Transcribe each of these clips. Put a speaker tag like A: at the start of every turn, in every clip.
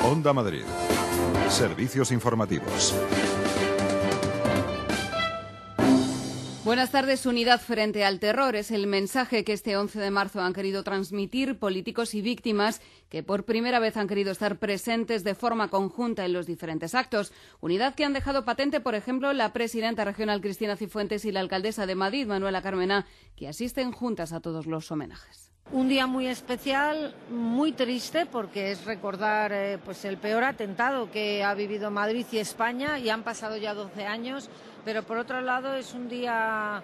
A: Onda Madrid. Servicios informativos.
B: Buenas tardes. Unidad frente al terror es el mensaje que este 11 de marzo han querido transmitir políticos y víctimas que por primera vez han querido estar presentes de forma conjunta en los diferentes actos. Unidad que han dejado patente, por ejemplo, la presidenta regional Cristina Cifuentes y la alcaldesa de Madrid, Manuela Carmena, que asisten juntas a todos los homenajes.
C: Un día muy especial, muy triste, porque es recordar el peor atentado que ha vivido Madrid y España, y han pasado ya 12 años, pero por otro lado es un día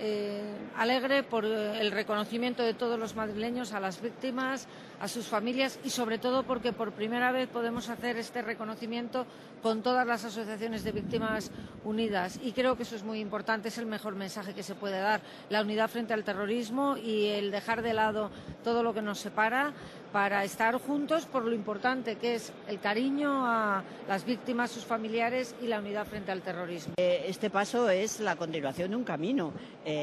C: alegre por el reconocimiento de todos los madrileños a las víctimas, a sus familias, y sobre todo porque por primera vez podemos hacer este reconocimiento con todas las asociaciones de víctimas unidas, y creo que eso es muy importante, es el mejor mensaje que se puede dar, la unidad frente al terrorismo y el dejar de lado todo lo que nos separa para estar juntos por lo importante que es el cariño a las víctimas, sus familiares, y la unidad frente al terrorismo.
D: Este paso es la continuación de un camino.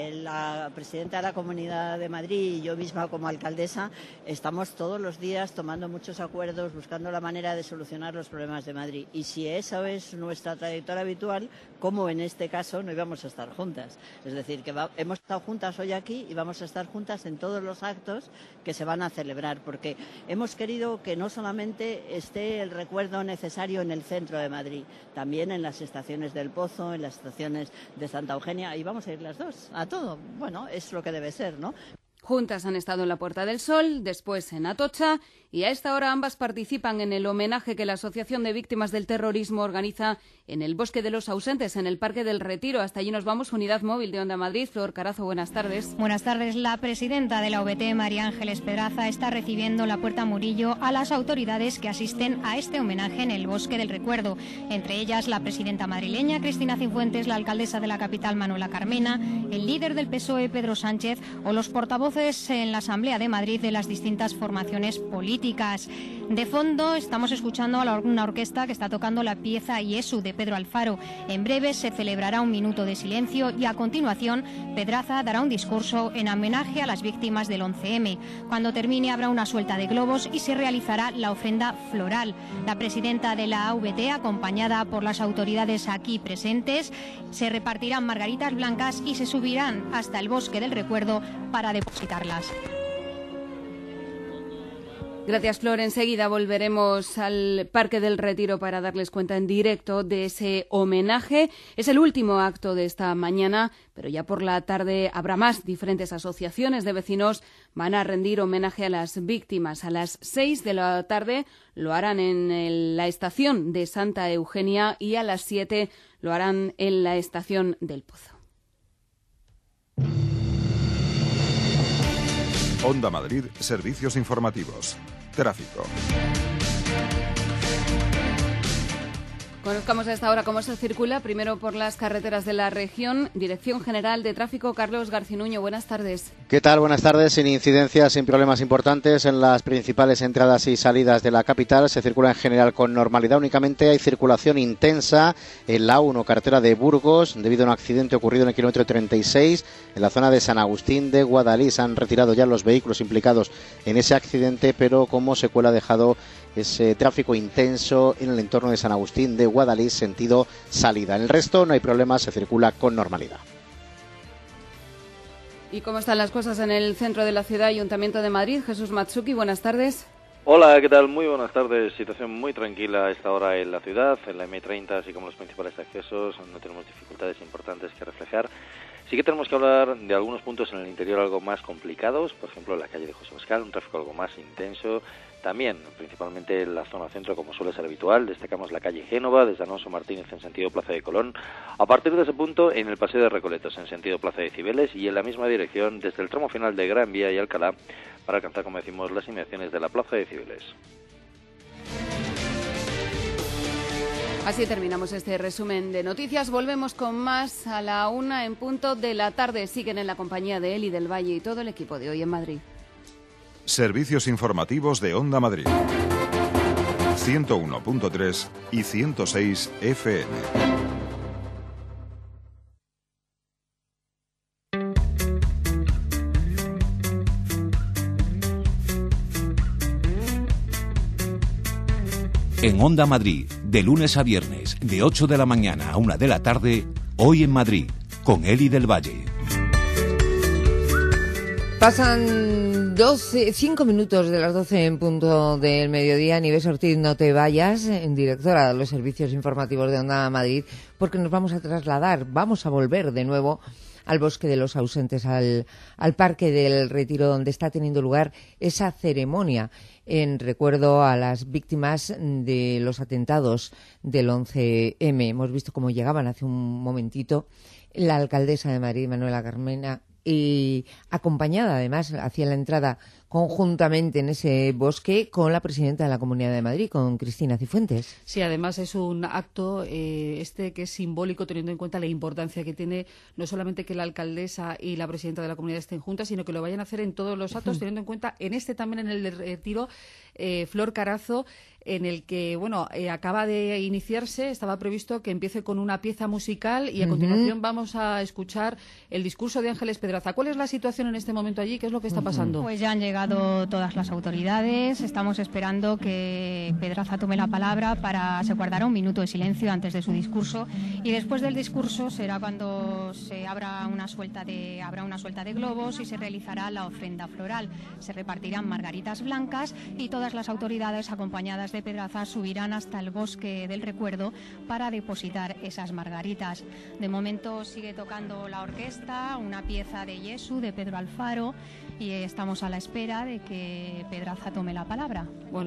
D: La presidenta de la Comunidad de Madrid y yo misma como alcaldesa estamos todos los días tomando muchos acuerdos, buscando la manera de solucionar los problemas de Madrid. Y si esa es nuestra trayectoria habitual, ¿cómo en este caso no íbamos a estar juntas? Es decir, que hemos estado juntas hoy aquí y vamos a estar juntas en todos los actos que se van a celebrar, porque hemos querido que no solamente esté el recuerdo necesario en el centro de Madrid, también en las estaciones del Pozo, en las estaciones de Santa Eugenia, y vamos a ir las dos, a todo. Bueno, es lo que debe ser, ¿no?
B: Juntas han estado en la Puerta del Sol, después en Atocha, y a esta hora ambas participan en el homenaje que la Asociación de Víctimas del Terrorismo organiza en el Bosque de los Ausentes, en el Parque del Retiro. Hasta allí nos vamos. Unidad Móvil de Onda Madrid. Flor Carazo, buenas tardes.
E: Buenas tardes. La presidenta de la OVT, María Ángeles Pedraza, está recibiendo en la Puerta Murillo a las autoridades que asisten a este homenaje en el Bosque del Recuerdo. Entre ellas, la presidenta madrileña, Cristina Cifuentes, la alcaldesa de la capital, Manuela Carmena, el líder del PSOE, Pedro Sánchez, o los portavoces en la Asamblea de Madrid de las distintas formaciones políticas. De fondo estamos escuchando a una orquesta que está tocando la pieza Iesu de Pedro Alfaro. En breve se celebrará un minuto de silencio y a continuación Pedraza dará un discurso en homenaje a las víctimas del 11M. Cuando termine habrá una suelta de globos y se realizará la ofrenda floral. La presidenta de la AVT, acompañada por las autoridades aquí presentes, se repartirán margaritas blancas y se subirán hasta el Bosque del Recuerdo para depositarlas.
B: Gracias, Flor. Enseguida volveremos al Parque del Retiro para darles cuenta en directo de ese homenaje. Es el último acto de esta mañana, pero ya por la tarde habrá más. Diferentes asociaciones de vecinos van a rendir homenaje a las víctimas. A las 6 de la tarde lo harán en la estación de Santa Eugenia y a las 7 lo harán en la estación del Pozo.
A: Onda Madrid, servicios informativos. Tráfico.
B: Conozcamos a esta hora cómo se circula, primero por las carreteras de la región. Dirección General de Tráfico, Carlos Garcinuño, buenas tardes.
F: ¿Qué tal? Buenas tardes. Sin incidencias, sin problemas importantes en las principales entradas y salidas de la capital. Se circula en general con normalidad. Únicamente hay circulación intensa en la A1, carretera de Burgos, debido a un accidente ocurrido en el kilómetro 36, en la zona de San Agustín de Guadalís. Se han retirado ya los vehículos implicados en ese accidente, pero como secuela ha dejado ese tráfico intenso en el entorno de San Agustín de Guadalís, sentido salida. En el resto no hay problemas, se circula con normalidad.
B: ¿Y cómo están las cosas en el centro de la ciudad, Ayuntamiento de Madrid? Jesús Matsuki, buenas tardes.
G: Hola, ¿qué tal? Muy buenas tardes. Situación muy tranquila a esta hora en la ciudad, en la M30, así como los principales accesos. No tenemos dificultades importantes que reflejar. Sí que tenemos que hablar de algunos puntos en el interior algo más complicados, por ejemplo, en la calle de José Pascal, un tráfico algo más intenso. También, principalmente en la zona centro, como suele ser habitual, destacamos la calle Génova, desde Alonso Martínez en sentido Plaza de Colón. A partir de ese punto, en el Paseo de Recoletos, en sentido Plaza de Cibeles, y en la misma dirección, desde el tramo final de Gran Vía y Alcalá, para alcanzar, como decimos, las inmediaciones de la Plaza de Cibeles.
B: Así terminamos este resumen de noticias. Volvemos con más a la 1 en punto de la tarde. Siguen en la compañía de Eli del Valle y todo el equipo de Hoy en Madrid.
A: Servicios informativos de Onda Madrid. 101.3 y 106 FM.
H: En Onda Madrid, de lunes a viernes, de 8 de la mañana a 1 de la tarde, Hoy en Madrid, con Eli del Valle.
I: Pasan 5 minutos de las 12 en punto del mediodía. Nieves Ortiz, no te vayas, directora de los servicios informativos de Onda Madrid, porque nos vamos a trasladar, vamos a volver de nuevo al Bosque de los Ausentes, al Parque del Retiro, donde está teniendo lugar esa ceremonia en recuerdo a las víctimas de los atentados del 11M. Hemos visto cómo llegaban hace un momentito la alcaldesa de Madrid, Manuela Carmena, y acompañada además hacia la entrada conjuntamente en ese bosque con la presidenta de la Comunidad de Madrid, con Cristina Cifuentes.
J: Sí, además es un acto que es simbólico, teniendo en cuenta la importancia que tiene no solamente que la alcaldesa y la presidenta de la Comunidad estén juntas, sino que lo vayan a hacer en todos los actos, teniendo en cuenta en este también, en el de Retiro, Flor Carazo, en el que, acaba de iniciarse, estaba previsto que empiece con una pieza musical y a continuación vamos a escuchar el discurso de Ángeles Pedraza. ¿Cuál es la situación en este momento allí? ¿Qué es lo que está pasando?
E: Pues ya han llegado todas las autoridades, estamos esperando que Pedraza tome la palabra se guardará un minuto de silencio antes de su discurso y después del discurso será cuando habrá una suelta de globos y se realizará la ofrenda floral. Se repartirán margaritas blancas y todas las autoridades acompañadas de Pedraza subirán hasta el Bosque del Recuerdo para depositar esas margaritas. De momento sigue tocando la orquesta, una pieza de Jesús de Pedro Alfaro, y estamos a la espera de que Pedraza tome la palabra.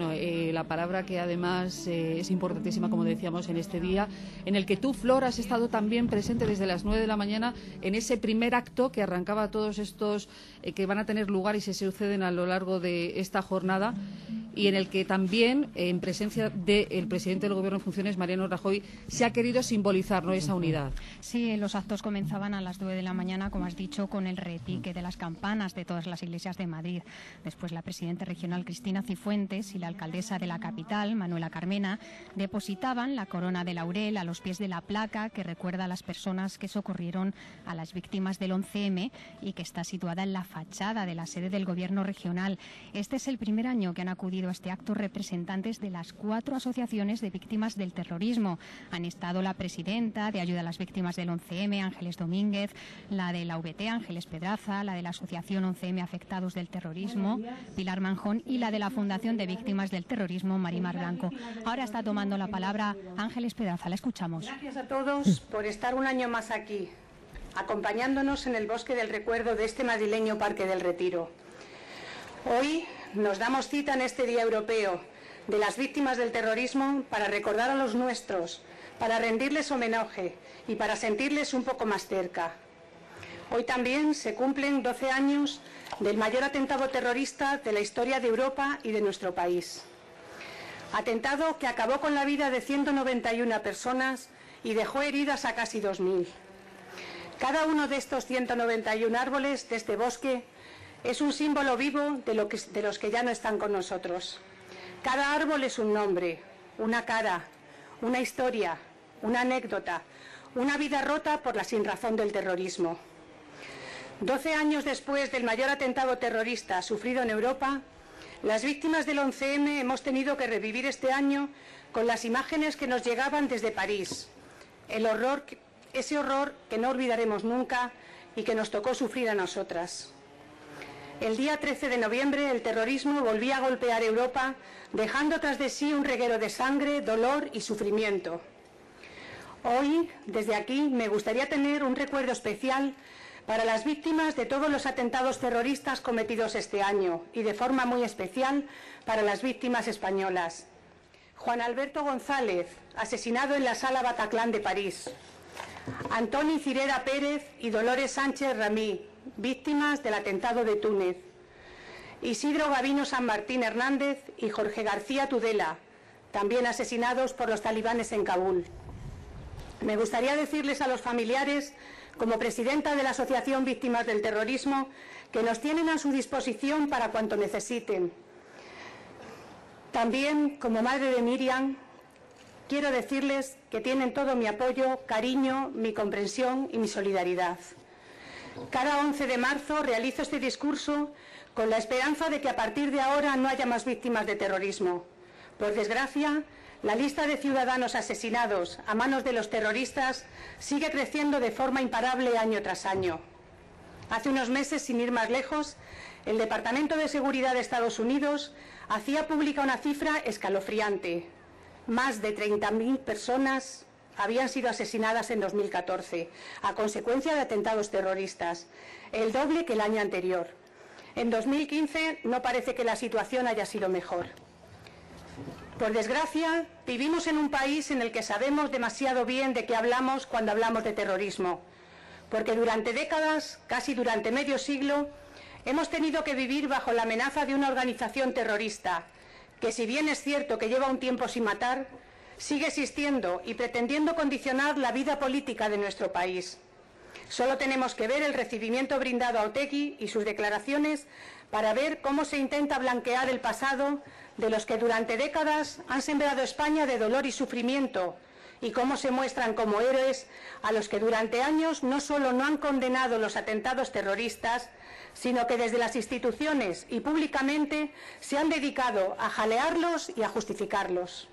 J: La palabra que además es importantísima, como decíamos, en este día, en el que tú, Flor, has estado también presente desde las 9 de la mañana en ese primer acto que arrancaba todos estos que van a tener lugar y se suceden a lo largo de esta jornada, y en el que también, en presencia del presidente del Gobierno en funciones, Mariano Rajoy, se ha querido simbolizar, ¿no?, esa unidad.
E: Sí, los actos comenzaban a las 9 de la mañana, como has dicho, con el repique de las campanas de todas las iglesias de Madrid. Después la presidenta regional Cristina Cifuentes y la alcaldesa de la capital, Manuela Carmena, depositaban la corona de laurel a los pies de la placa que recuerda a las personas que socorrieron a las víctimas del 11M y que está situada en la fachada de la sede del Gobierno regional. Este es el primer año que han acudido a este acto representantes de las 4 asociaciones de víctimas del terrorismo. Han estado la presidenta de Ayuda a las Víctimas del 11M, Ángeles Domínguez, la de la VT, Ángeles Pedraza, la de la Asociación 11M Afectados del Terrorismo, Pilar Manjón, y la de la Fundación de Víctimas del Terrorismo, Marimar Blanco. Ahora está tomando la palabra Ángeles Pedraza. La escuchamos.
K: Gracias a todos por estar un año más aquí, acompañándonos en el Bosque del Recuerdo de este madrileño Parque del Retiro. Hoy nos damos cita en este Día Europeo de las Víctimas del Terrorismo para recordar a los nuestros, para rendirles homenaje y para sentirles un poco más cerca. Hoy también se cumplen 12 años del mayor atentado terrorista de la historia de Europa y de nuestro país. Atentado que acabó con la vida de 191 personas y dejó heridas a casi 2.000. Cada uno de estos 191 árboles de este bosque es un símbolo vivo de los que ya no están con nosotros. Cada árbol es un nombre, una cara, una historia, una anécdota, una vida rota por la sinrazón del terrorismo. 12 años después del mayor atentado terrorista sufrido en Europa, las víctimas del 11M hemos tenido que revivir este año con las imágenes que nos llegaban desde París. Ese horror que no olvidaremos nunca y que nos tocó sufrir a nosotras. El día 13 de noviembre el terrorismo volvía a golpear Europa, dejando tras de sí un reguero de sangre, dolor y sufrimiento. Hoy, desde aquí, me gustaría tener un recuerdo especial para las víctimas de todos los atentados terroristas cometidos este año y de forma muy especial para las víctimas españolas. Juan Alberto González, asesinado en la Sala Bataclan de París. Antoni Cirera Pérez y Dolores Sánchez Ramí, víctimas del atentado de Túnez. Isidro Gavino San Martín Hernández y Jorge García Tudela, también asesinados por los talibanes en Kabul. Me gustaría decirles a los familiares, como presidenta de la Asociación Víctimas del Terrorismo, que nos tienen a su disposición para cuanto necesiten. También, como madre de Miriam, quiero decirles que tienen todo mi apoyo, cariño, mi comprensión y mi solidaridad. Cada 11 de marzo realizo este discurso con la esperanza de que a partir de ahora no haya más víctimas de terrorismo, Por desgracia, la lista de ciudadanos asesinados a manos de los terroristas sigue creciendo de forma imparable año tras año. Hace unos meses, sin ir más lejos, el Departamento de Seguridad de Estados Unidos hacía pública una cifra escalofriante. Más de 30.000 personas habían sido asesinadas en 2014 a consecuencia de atentados terroristas, el doble que el año anterior. En 2015 no parece que la situación haya sido mejor. Por desgracia, vivimos en un país en el que sabemos demasiado bien de qué hablamos cuando hablamos de terrorismo, porque durante décadas, casi durante medio siglo, hemos tenido que vivir bajo la amenaza de una organización terrorista, que si bien es cierto que lleva un tiempo sin matar, sigue existiendo y pretendiendo condicionar la vida política de nuestro país. Solo tenemos que ver el recibimiento brindado a Otegi y sus declaraciones para ver cómo se intenta blanquear el pasado de los que durante décadas han sembrado España de dolor y sufrimiento, y cómo se muestran como héroes a los que durante años no solo no han condenado los atentados terroristas, sino que desde las instituciones y públicamente se han dedicado a jalearlos y a justificarlos.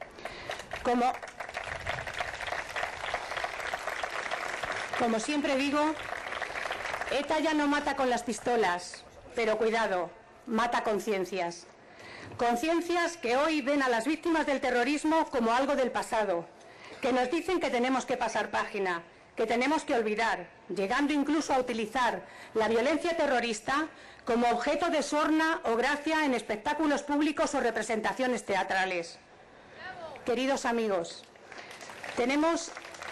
K: Como siempre digo, ETA ya no mata con las pistolas, pero cuidado, mata conciencias. Conciencias que hoy ven a las víctimas del terrorismo como algo del pasado, que nos dicen que tenemos que pasar página, que tenemos que olvidar, llegando incluso a utilizar la violencia terrorista como objeto de sorna o gracia en espectáculos públicos o representaciones teatrales. Queridos amigos, tenemos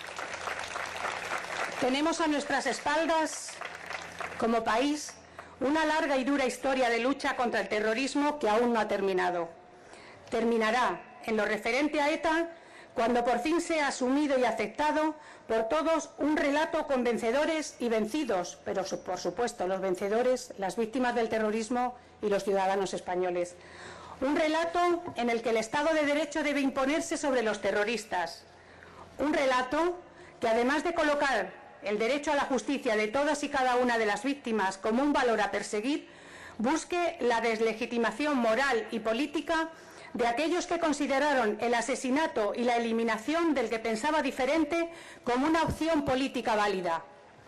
K: a nuestras espaldas, como país, una larga y dura historia de lucha contra el terrorismo que aún no ha terminado. Terminará, en lo referente a ETA, cuando por fin sea asumido y aceptado por todos un relato con vencedores y vencidos, pero por supuesto los vencedores, las víctimas del terrorismo y los ciudadanos españoles. Un relato en el que el Estado de Derecho debe imponerse sobre los terroristas. Un relato que, además de colocar el derecho a la justicia de todas y cada una de las víctimas como un valor a perseguir, busque la deslegitimación moral y política de aquellos que consideraron el asesinato y la eliminación del que pensaba diferente como una opción política válida.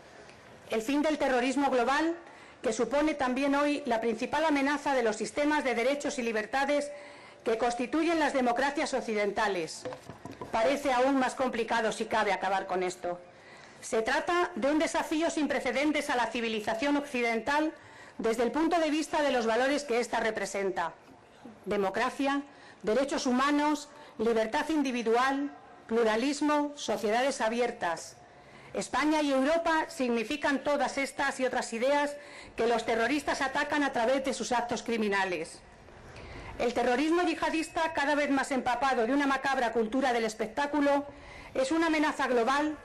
K: El fin del terrorismo global, que supone también hoy la principal amenaza de los sistemas de derechos y libertades que constituyen las democracias occidentales. Parece aún más complicado, si cabe, acabar con esto. Se trata de un desafío sin precedentes a la civilización occidental desde el punto de vista de los valores que ésta representa: democracia, derechos humanos, libertad individual, pluralismo, sociedades abiertas. España y Europa significan todas estas y otras ideas que los terroristas atacan a través de sus actos criminales. El terrorismo yihadista, cada vez más empapado de una macabra cultura del espectáculo, es una amenaza global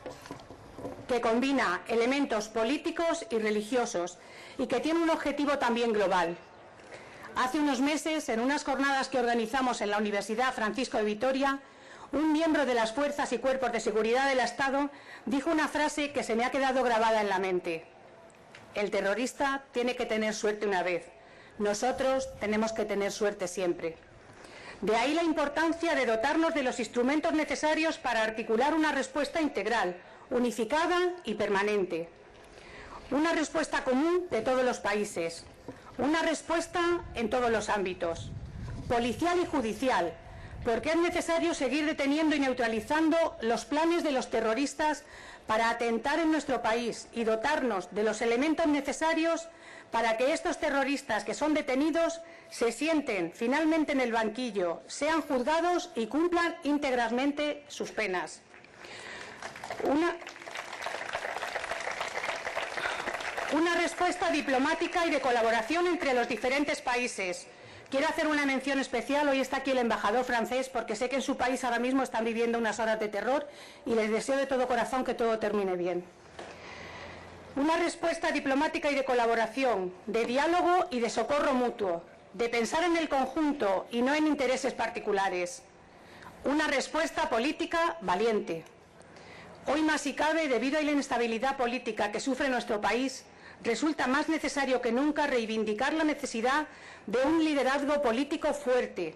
K: que combina elementos políticos y religiosos y que tiene un objetivo también global. Hace unos meses, en unas jornadas que organizamos en la Universidad Francisco de Vitoria, un miembro de las fuerzas y cuerpos de seguridad del Estado dijo una frase que se me ha quedado grabada en la mente: el terrorista tiene que tener suerte una vez, nosotros tenemos que tener suerte siempre. De ahí la importancia de dotarnos de los instrumentos necesarios para articular una respuesta integral, unificada y permanente. Una respuesta común de todos los países, una respuesta en todos los ámbitos, policial y judicial, porque es necesario seguir deteniendo y neutralizando los planes de los terroristas para atentar en nuestro país y dotarnos de los elementos necesarios para que estos terroristas que son detenidos se sienten finalmente en el banquillo, sean juzgados y cumplan íntegramente sus penas. Una respuesta diplomática y de colaboración entre los diferentes países. Quiero hacer una mención especial. Hoy está aquí el embajador francés, porque sé que en su país ahora mismo están viviendo unas horas de terror y les deseo de todo corazón que todo termine bien. Una respuesta diplomática y de colaboración, de diálogo y de socorro mutuo, de pensar en el conjunto y no en intereses particulares. Una respuesta política valiente. Hoy más si cabe, debido a la inestabilidad política que sufre nuestro país, resulta más necesario que nunca reivindicar la necesidad de un liderazgo político fuerte,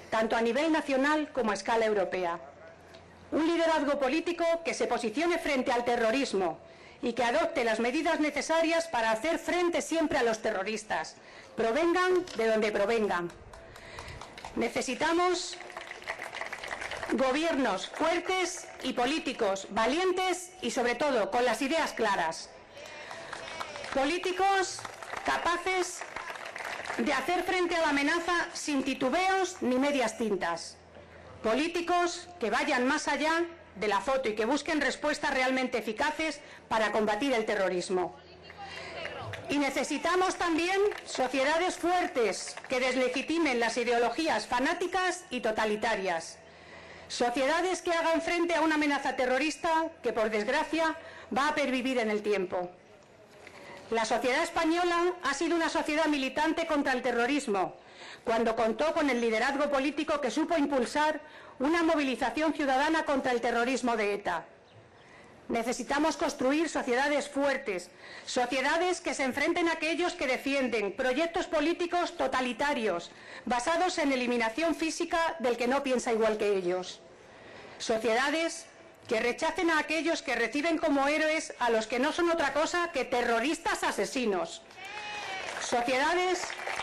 K: tanto a nivel nacional como a escala europea. Un liderazgo político que se posicione frente al terrorismo y que adopte las medidas necesarias para hacer frente siempre a los terroristas, provengan de donde provengan. Necesitamos gobiernos fuertes y políticos valientes y, sobre todo, con las ideas claras. Políticos capaces de hacer frente a la amenaza sin titubeos ni medias tintas. Políticos que vayan más allá de la foto y que busquen respuestas realmente eficaces para combatir el terrorismo. Y necesitamos también sociedades fuertes que deslegitimen las ideologías fanáticas y totalitarias. Sociedades que hagan frente a una amenaza terrorista que, por desgracia, va a pervivir en el tiempo. La sociedad española ha sido una sociedad militante contra el terrorismo, cuando contó con el liderazgo político que supo impulsar una movilización ciudadana contra el terrorismo de ETA. Necesitamos construir sociedades fuertes, sociedades que se enfrenten a aquellos que defienden proyectos políticos totalitarios, basados en eliminación física del que no piensa igual que ellos. Sociedades que rechacen a aquellos que reciben como héroes a los que no son otra cosa que terroristas asesinos. Sociedades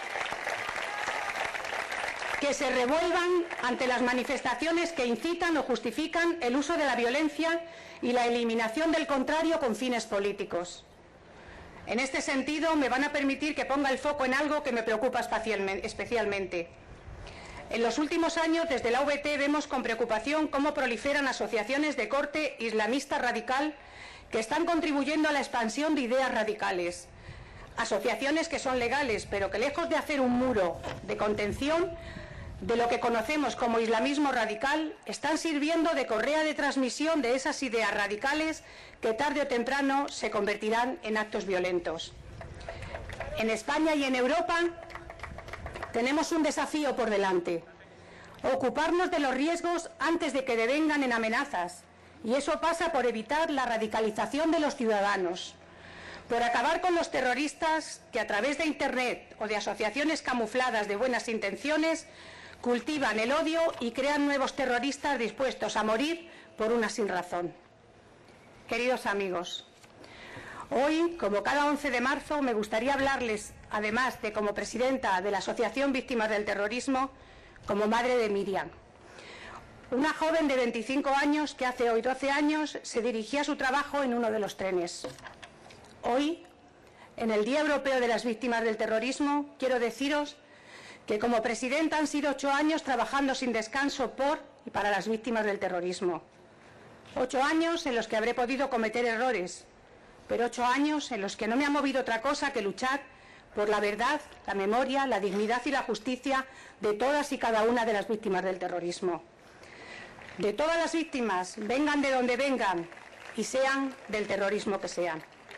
K: que se revuelvan ante las manifestaciones que incitan o justifican el uso de la violencia y la eliminación del contrario con fines políticos. En este sentido, me van a permitir que ponga el foco en algo que me preocupa especialmente. En los últimos años, desde la AVT, vemos con preocupación cómo proliferan asociaciones de corte islamista radical que están contribuyendo a la expansión de ideas radicales. Asociaciones que son legales, pero que lejos de hacer un muro de contención de lo que conocemos como islamismo radical, están sirviendo de correa de transmisión de esas ideas radicales que tarde o temprano se convertirán en actos violentos. En España y en Europa tenemos un desafío por delante: ocuparnos de los riesgos antes de que devengan en amenazas, y eso pasa por evitar la radicalización de los ciudadanos, por acabar con los terroristas que a través de Internet o de asociaciones camufladas de buenas intenciones cultivan el odio y crean nuevos terroristas dispuestos a morir por una sinrazón. Queridos amigos, hoy, como cada 11 de marzo, me gustaría hablarles, además de como presidenta de la Asociación Víctimas del Terrorismo, como madre de Miriam, una joven de 25 años que hace hoy 12 años se dirigía a su trabajo en uno de los trenes. Hoy, en el Día Europeo de las Víctimas del Terrorismo, quiero deciros que como presidenta han sido 8 años trabajando sin descanso por y para las víctimas del terrorismo. 8 años en los que habré podido cometer errores, pero 8 años en los que no me ha movido otra cosa que luchar por la verdad, la memoria, la dignidad y la justicia de todas y cada una de las víctimas del terrorismo. De todas las víctimas, vengan de donde vengan y sean del terrorismo que sean.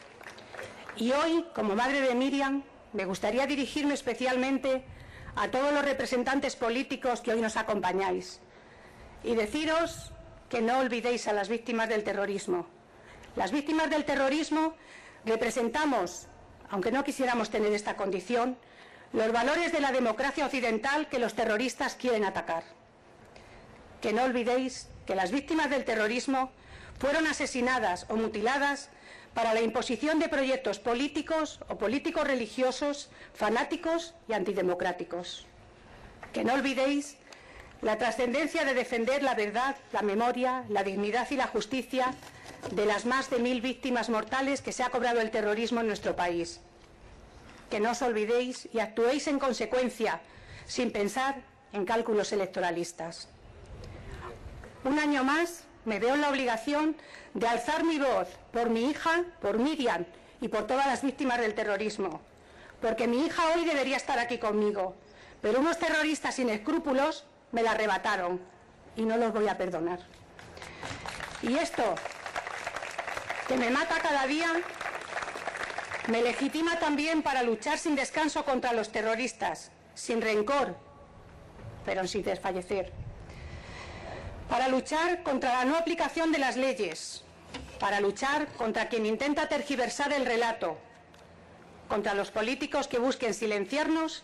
K: Y hoy, como madre de Miriam, me gustaría dirigirme especialmente a todos los representantes políticos que hoy nos acompañáis y deciros que no olvidéis a las víctimas del terrorismo. Las víctimas del terrorismo representamos, aunque no quisiéramos tener esta condición, los valores de la democracia occidental que los terroristas quieren atacar. Que no olvidéis que las víctimas del terrorismo fueron asesinadas o mutiladas para la imposición de proyectos políticos o políticos religiosos, fanáticos y antidemocráticos. Que no olvidéis la trascendencia de defender la verdad, la memoria, la dignidad y la justicia de las más de 1000 víctimas mortales que se ha cobrado el terrorismo en nuestro país. Que no os olvidéis y actuéis en consecuencia, sin pensar en cálculos electoralistas. Un año más me veo en la obligación de alzar mi voz por mi hija, por Miriam y por todas las víctimas del terrorismo, porque mi hija hoy debería estar aquí conmigo, pero unos terroristas sin escrúpulos me la arrebataron y no los voy a perdonar. Y esto, que me mata cada día, me legitima también para luchar sin descanso contra los terroristas, sin rencor, pero sin desfallecer. Para luchar contra la no aplicación de las leyes, para luchar contra quien intenta tergiversar el relato, contra los políticos que busquen silenciarnos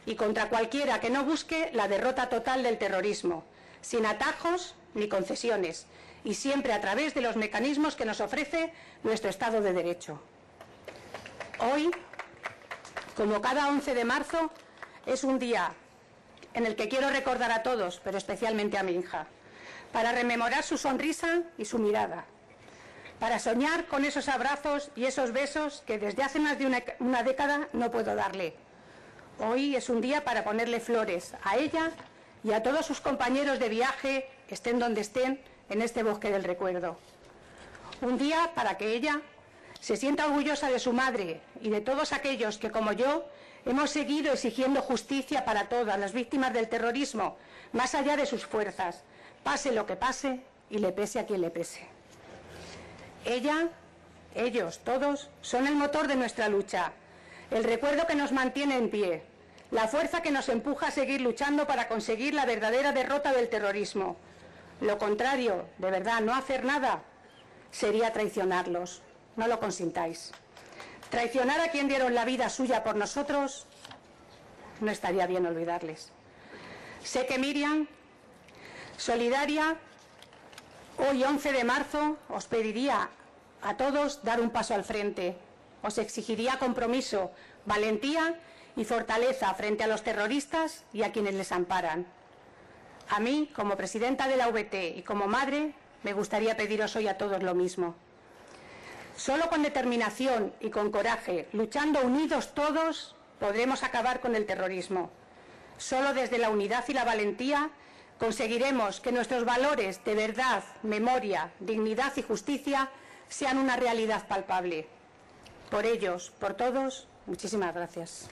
K: y contra cualquiera que no busque la derrota total del terrorismo, sin atajos ni concesiones, y siempre a través de los mecanismos que nos ofrece nuestro Estado de Derecho. Hoy, como cada 11 de marzo, es un día en el que quiero recordar a todos, pero especialmente a mi hija, para rememorar su sonrisa y su mirada, para soñar con esos abrazos y esos besos que desde hace más de una década no puedo darle. Hoy es un día para ponerle flores a ella y a todos sus compañeros de viaje, estén donde estén, en este bosque del recuerdo. Un día para que ella se sienta orgullosa de su madre y de todos aquellos que, como yo, hemos seguido exigiendo justicia para todas las víctimas del terrorismo, más allá de sus fuerzas, pase lo que pase y le pese a quien le pese. Ella, ellos, todos, son el motor de nuestra lucha, el recuerdo que nos mantiene en pie, la fuerza que nos empuja a seguir luchando para conseguir la verdadera derrota del terrorismo. Lo contrario, de verdad, no hacer nada, sería traicionarlos. No lo consintáis. Traicionar a quien dieron la vida suya por nosotros, no estaría bien olvidarles. Sé que Miriam, solidaria, hoy 11 de marzo, os pediría a todos dar un paso al frente. Os exigiría compromiso, valentía y fortaleza frente a los terroristas y a quienes les amparan. A mí, como presidenta de la VT y como madre, me gustaría pediros hoy a todos lo mismo. Solo con determinación y con coraje, luchando unidos todos, podremos acabar con el terrorismo. Solo desde la unidad y la valentía conseguiremos que nuestros valores de verdad, memoria, dignidad y justicia sean una realidad palpable. Por ellos, por todos, muchísimas gracias.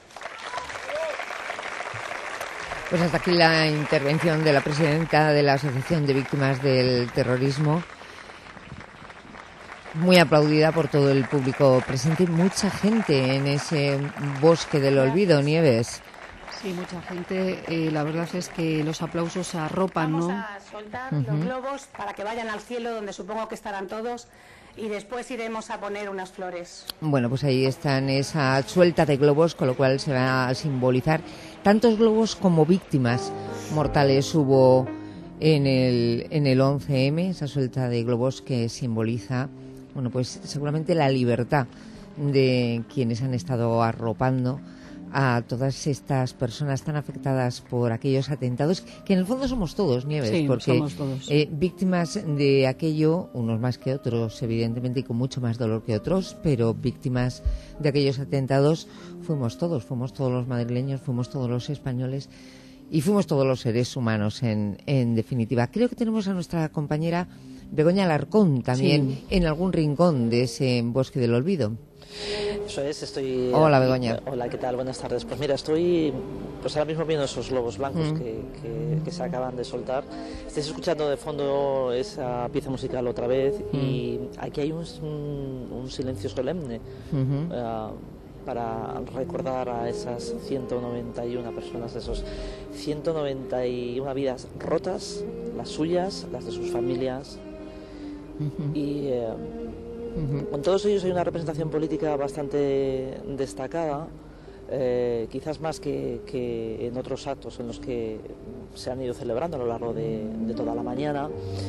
I: Pues hasta aquí la intervención de la presidenta de la Asociación de Víctimas del Terrorismo, muy aplaudida por todo el público presente, mucha gente en ese bosque del olvido, Nieves.
J: Sí, mucha gente. La verdad es que los aplausos se arropan, ¿no?
K: Vamos a soltar los globos para que vayan al cielo, donde supongo que estarán todos, y después iremos a poner unas flores.
I: Bueno, pues ahí están esa suelta de globos, con lo cual se va a simbolizar tantos globos como víctimas mortales hubo en el 11M, esa suelta de globos que simboliza, bueno, pues seguramente la libertad de quienes han estado arropando a todas estas personas tan afectadas por aquellos atentados, que en el fondo somos todos, Nieves,
J: sí,
I: porque
J: somos todos.
I: Víctimas de aquello, unos más que otros, evidentemente, y con mucho más dolor que otros, pero víctimas de aquellos atentados fuimos todos los madrileños, fuimos todos los españoles y fuimos todos los seres humanos, en definitiva. Creo que tenemos a nuestra compañera Begoña Alarcón también en algún rincón de ese bosque del olvido.
L: Eso es, estoy...
I: Hola, Begoña.
L: Hola, ¿qué tal? Buenas tardes. Pues mira, estoy ahora mismo viendo esos globos blancos que se acaban de soltar. Estáis escuchando de fondo esa pieza musical otra vez y aquí hay un silencio solemne para recordar a esas 191 personas, de esos 191 vidas rotas, las suyas, las de sus familias y... Con todos ellos hay una representación política bastante destacada, quizás más que en otros actos en los que se han ido celebrando a lo largo de toda la mañana.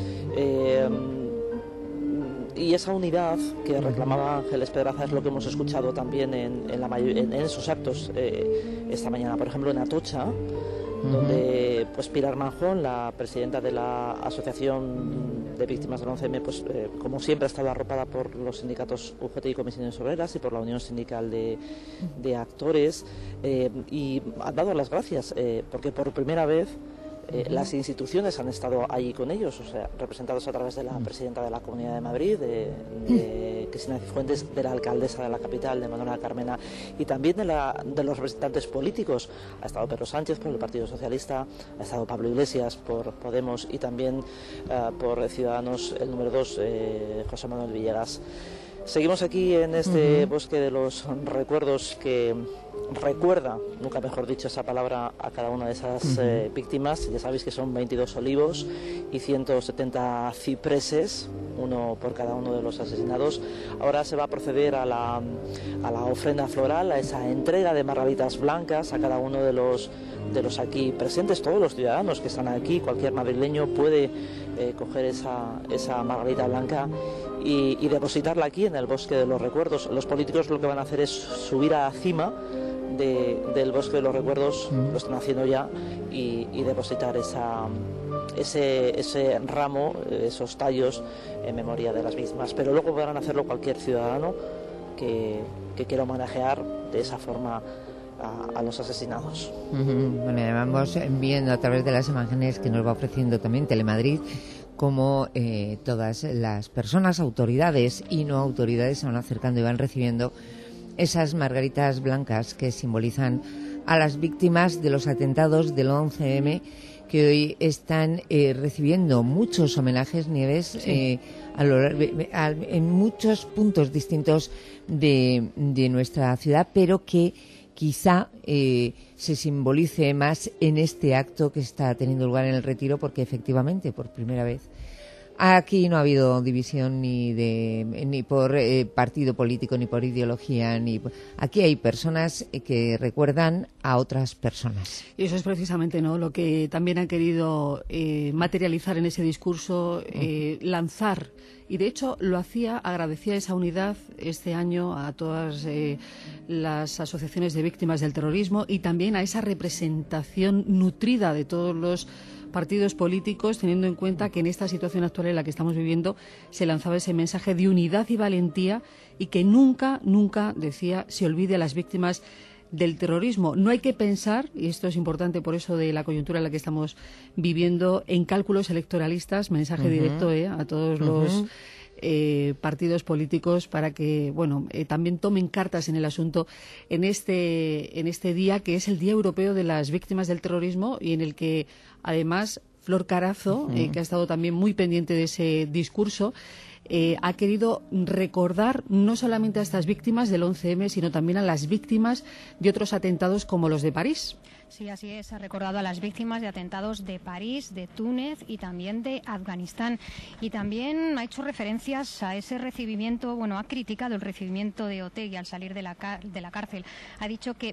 L: Y esa unidad que reclamaba Ángeles Pedraza es lo que hemos escuchado también en esos actos esta mañana. Por ejemplo, en Atocha, donde pues Pilar Manjón, la presidenta de la Asociación de Víctimas del 11M, pues como siempre ha estado arropada por los sindicatos UGT y Comisiones Obreras y por la Unión Sindical de Actores, y han dado las gracias porque por primera vez las instituciones han estado allí con ellos, o sea, representados a través de la presidenta de la Comunidad de Madrid, de Cristina Cifuentes, de la alcaldesa de la capital, de Manuela Carmena, y también de los representantes políticos. Ha estado Pedro Sánchez por el Partido Socialista, ha estado Pablo Iglesias por Podemos y también por Ciudadanos, el número 2, José Manuel Villegas. Seguimos aquí en este bosque de los recuerdos que recuerda, nunca mejor dicho esa palabra, a cada una de esas víctimas. Ya sabéis que son 22 olivos y 170 cipreses, uno por cada uno de los asesinados. Ahora se va a proceder a la ofrenda floral, a esa entrega de margaritas blancas a cada uno de los aquí presentes. Todos los ciudadanos que están aquí, cualquier madrileño puede coger esa margarita blanca y depositarla aquí en el Bosque de los Recuerdos. Los políticos lo que van a hacer es subir a la cima del Bosque de los Recuerdos, lo están haciendo ya, y depositar ese ramo, esos tallos en memoria de las víctimas. Pero luego podrán hacerlo cualquier ciudadano que quiera homenajear de esa forma a los asesinados.
I: Bueno, vamos viendo a través de las imágenes que nos va ofreciendo también Telemadrid cómo todas las personas, autoridades y no autoridades, se van acercando y van recibiendo esas margaritas blancas que simbolizan a las víctimas de los atentados del 11M, que hoy están recibiendo muchos homenajes, Nieves, sí, en muchos puntos distintos de nuestra ciudad, pero que quizá se simbolice más en este acto que está teniendo lugar en el Retiro, porque efectivamente, por primera vez, aquí no ha habido división ni por partido político, ni por ideología, aquí hay personas que recuerdan a otras personas.
J: Y eso es precisamente, ¿no?, lo que también han querido materializar en ese discurso, lanzar. Y de hecho lo agradecía esa unidad este año a todas las asociaciones de víctimas del terrorismo y también a esa representación nutrida de todos los partidos políticos, teniendo en cuenta que en esta situación actual en la que estamos viviendo se lanzaba ese mensaje de unidad y valentía, y que nunca, decía, se olvide a las víctimas del terrorismo. No hay que pensar, y esto es importante por eso de la coyuntura en la que estamos viviendo, en cálculos electoralistas, mensaje directo a todos los partidos políticos para que también tomen cartas en el asunto en este día, que es el Día Europeo de las Víctimas del Terrorismo, y en el que además Flor Carazo, que ha estado también muy pendiente de ese discurso, ha querido recordar no solamente a estas víctimas del 11M, sino también a las víctimas de otros atentados como los de París.
E: Sí, así es. Ha recordado a las víctimas de atentados de París, de Túnez y también de Afganistán. Y también ha hecho referencias a ese recibimiento, ha criticado el recibimiento de Otegi al salir de la cárcel. Ha dicho que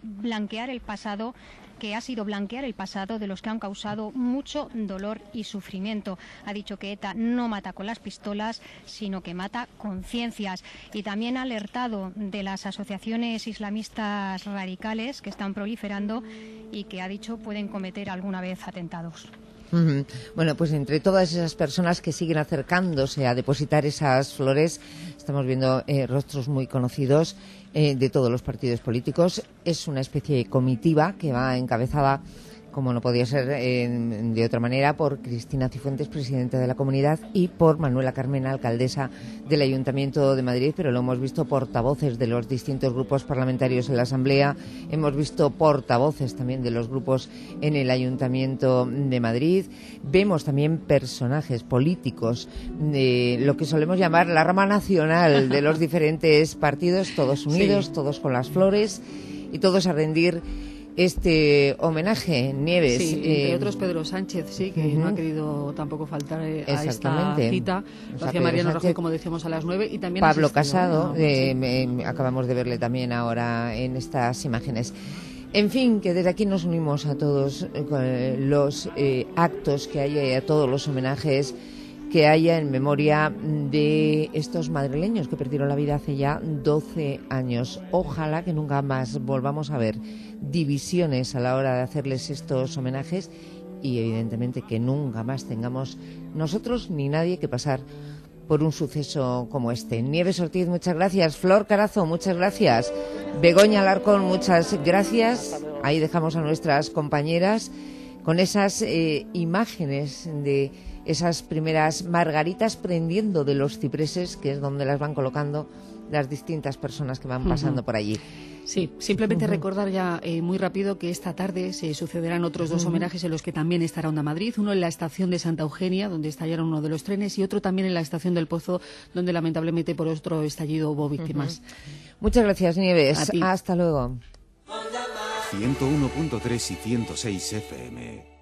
E: ha sido blanquear el pasado de los que han causado mucho dolor y sufrimiento. Ha dicho que ETA no mata con las pistolas, sino que mata conciencias. Y también ha alertado de las asociaciones islamistas radicales que están proliferando y que ha dicho pueden cometer alguna vez atentados.
I: Bueno, pues entre todas esas personas que siguen acercándose a depositar esas flores, estamos viendo rostros muy conocidos de todos los partidos políticos. Es una especie de comitiva que va encabezada, como no podía ser de otra manera, por Cristina Cifuentes, presidenta de la Comunidad, y por Manuela Carmena, alcaldesa del Ayuntamiento de Madrid, pero lo hemos visto portavoces de los distintos grupos parlamentarios en la Asamblea, hemos visto portavoces también de los grupos en el Ayuntamiento de Madrid, vemos también personajes políticos de lo que solemos llamar la rama nacional de los diferentes partidos, todos unidos, todos con las flores y todos a rendir este homenaje, Nieves.
J: Sí, entre otros Pedro Sánchez, que no ha querido tampoco faltar a esta cita. Lo hacía Mariano Rajoy, como decíamos, a las 9. Y también
I: Pablo Casado, acabamos de verle también ahora en estas imágenes. En fin, que desde aquí nos unimos a todos los actos que haya y a todos los homenajes que haya en memoria de estos madrileños que perdieron la vida hace ya 12 años. Ojalá que nunca más volvamos a ver divisiones a la hora de hacerles estos homenajes y evidentemente que nunca más tengamos nosotros ni nadie que pasar por un suceso como este. Nieves Ortiz, muchas gracias. Flor Carazo, muchas gracias. Begoña Alarcón, muchas gracias. Ahí dejamos a nuestras compañeras con esas imágenes de esas primeras margaritas prendiendo de los cipreses, que es donde las van colocando las distintas personas que van pasando por allí.
J: Sí, simplemente recordar ya muy rápido que esta tarde se sucederán otros dos homenajes en los que también estará Onda Madrid, uno en la estación de Santa Eugenia, donde estallaron uno de los trenes, y otro también en la estación del Pozo, donde lamentablemente por otro estallido hubo víctimas.
I: Muchas gracias, Nieves. Hasta luego.
M: 101.3 y 106 FM.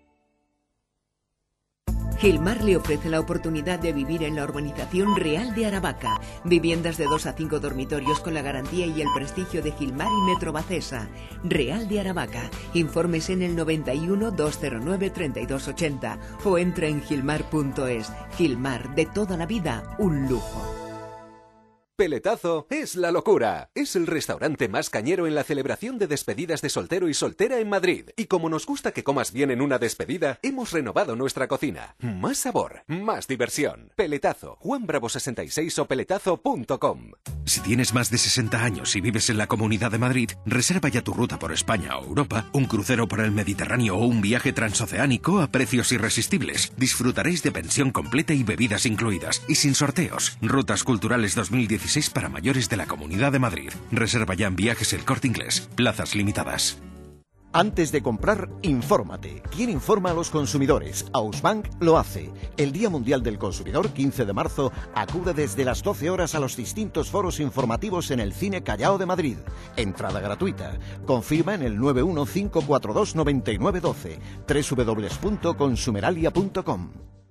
N: Gilmar le ofrece la oportunidad de vivir en la urbanización Real de Aravaca. Viviendas de 2 a 5 dormitorios con la garantía y el prestigio de Gilmar y Metrobacesa. Real de Aravaca. Informes en el 91 209 3280 o entra en gilmar.es. Gilmar, de toda la vida, un lujo.
O: Peletazo es la locura. Es el restaurante más cañero en la celebración de despedidas de soltero y soltera en Madrid. Y como nos gusta que comas bien en una despedida, hemos renovado nuestra cocina. Más sabor, más diversión. Peletazo, Juan Bravo 66 o peletazo.com.
P: Si tienes más de 60 años y vives en la Comunidad de Madrid, reserva ya tu ruta por España o Europa, un crucero por el Mediterráneo o un viaje transoceánico a precios irresistibles. Disfrutaréis de pensión completa y bebidas incluidas. Y sin sorteos. Rutas Culturales 2016 para mayores de la Comunidad de Madrid. Reserva ya en Viajes El Corte Inglés. Plazas limitadas.
Q: Antes de comprar, infórmate. ¿Quién informa a los consumidores? Ausbank lo hace. El Día Mundial del Consumidor, 15 de marzo, acude desde las 12 horas a los distintos foros informativos en el Cine Callao de Madrid. Entrada gratuita. Confirma en el 915429912. www.consumeralia.com.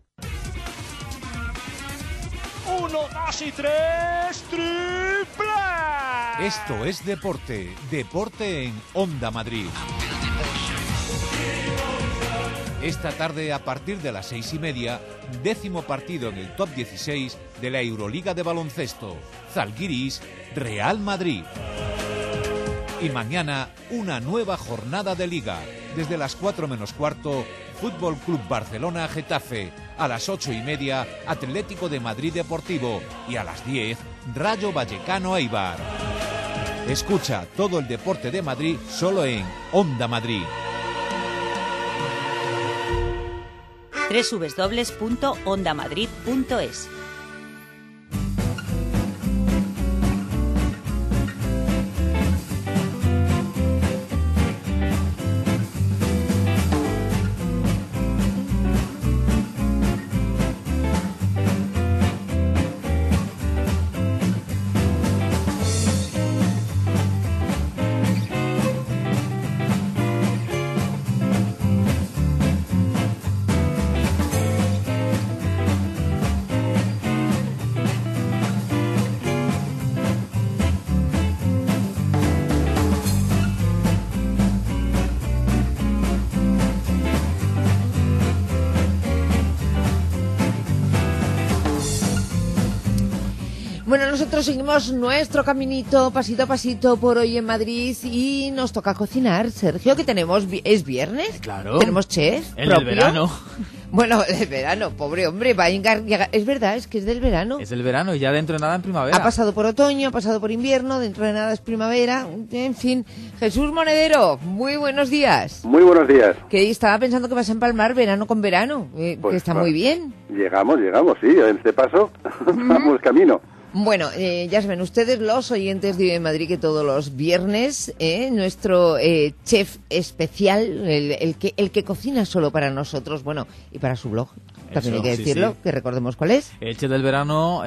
R: 1, 2 y 3, triple.
H: Esto es deporte, deporte en Onda Madrid. Esta tarde, a partir de las 6:30, 10º partido en el top 16 de la Euroliga de baloncesto. Zalgiris, Real Madrid. Y mañana, una nueva jornada de liga. Desde las 4 menos cuarto, Fútbol Club Barcelona Getafe. A las 8:30, Atlético de Madrid Deportivo. Y a las 10, Rayo Vallecano Eibar. Escucha todo el deporte de Madrid solo en Onda Madrid.
S: www.ondamadrid.es.
I: Bueno, nosotros seguimos nuestro caminito pasito a pasito por hoy en Madrid y nos toca cocinar. Sergio, ¿qué tenemos? ¿Es viernes?
T: Claro.
I: ¿Tenemos chef
T: El
I: propio?
T: del verano.
I: Bueno, el verano, pobre hombre, va a llegar. Es verdad, es que es del verano.
T: Es del verano y ya dentro de nada en primavera.
I: Ha pasado por otoño, ha pasado por invierno, dentro de nada es primavera. En fin, Jesús Monedero, muy buenos días.
U: Muy buenos días.
I: Que estaba pensando que vas a empalmar verano con verano,
U: Pues,
I: que está muy bien.
U: Llegamos, sí, en este paso vamos camino.
I: Bueno, ya saben ustedes, los oyentes de Vive Madrid, que todos los viernes nuestro chef especial, el que cocina solo para nosotros, bueno, y para su blog, también hay que decirlo, sí. Que recordemos cuál es.
T: El chef del verano,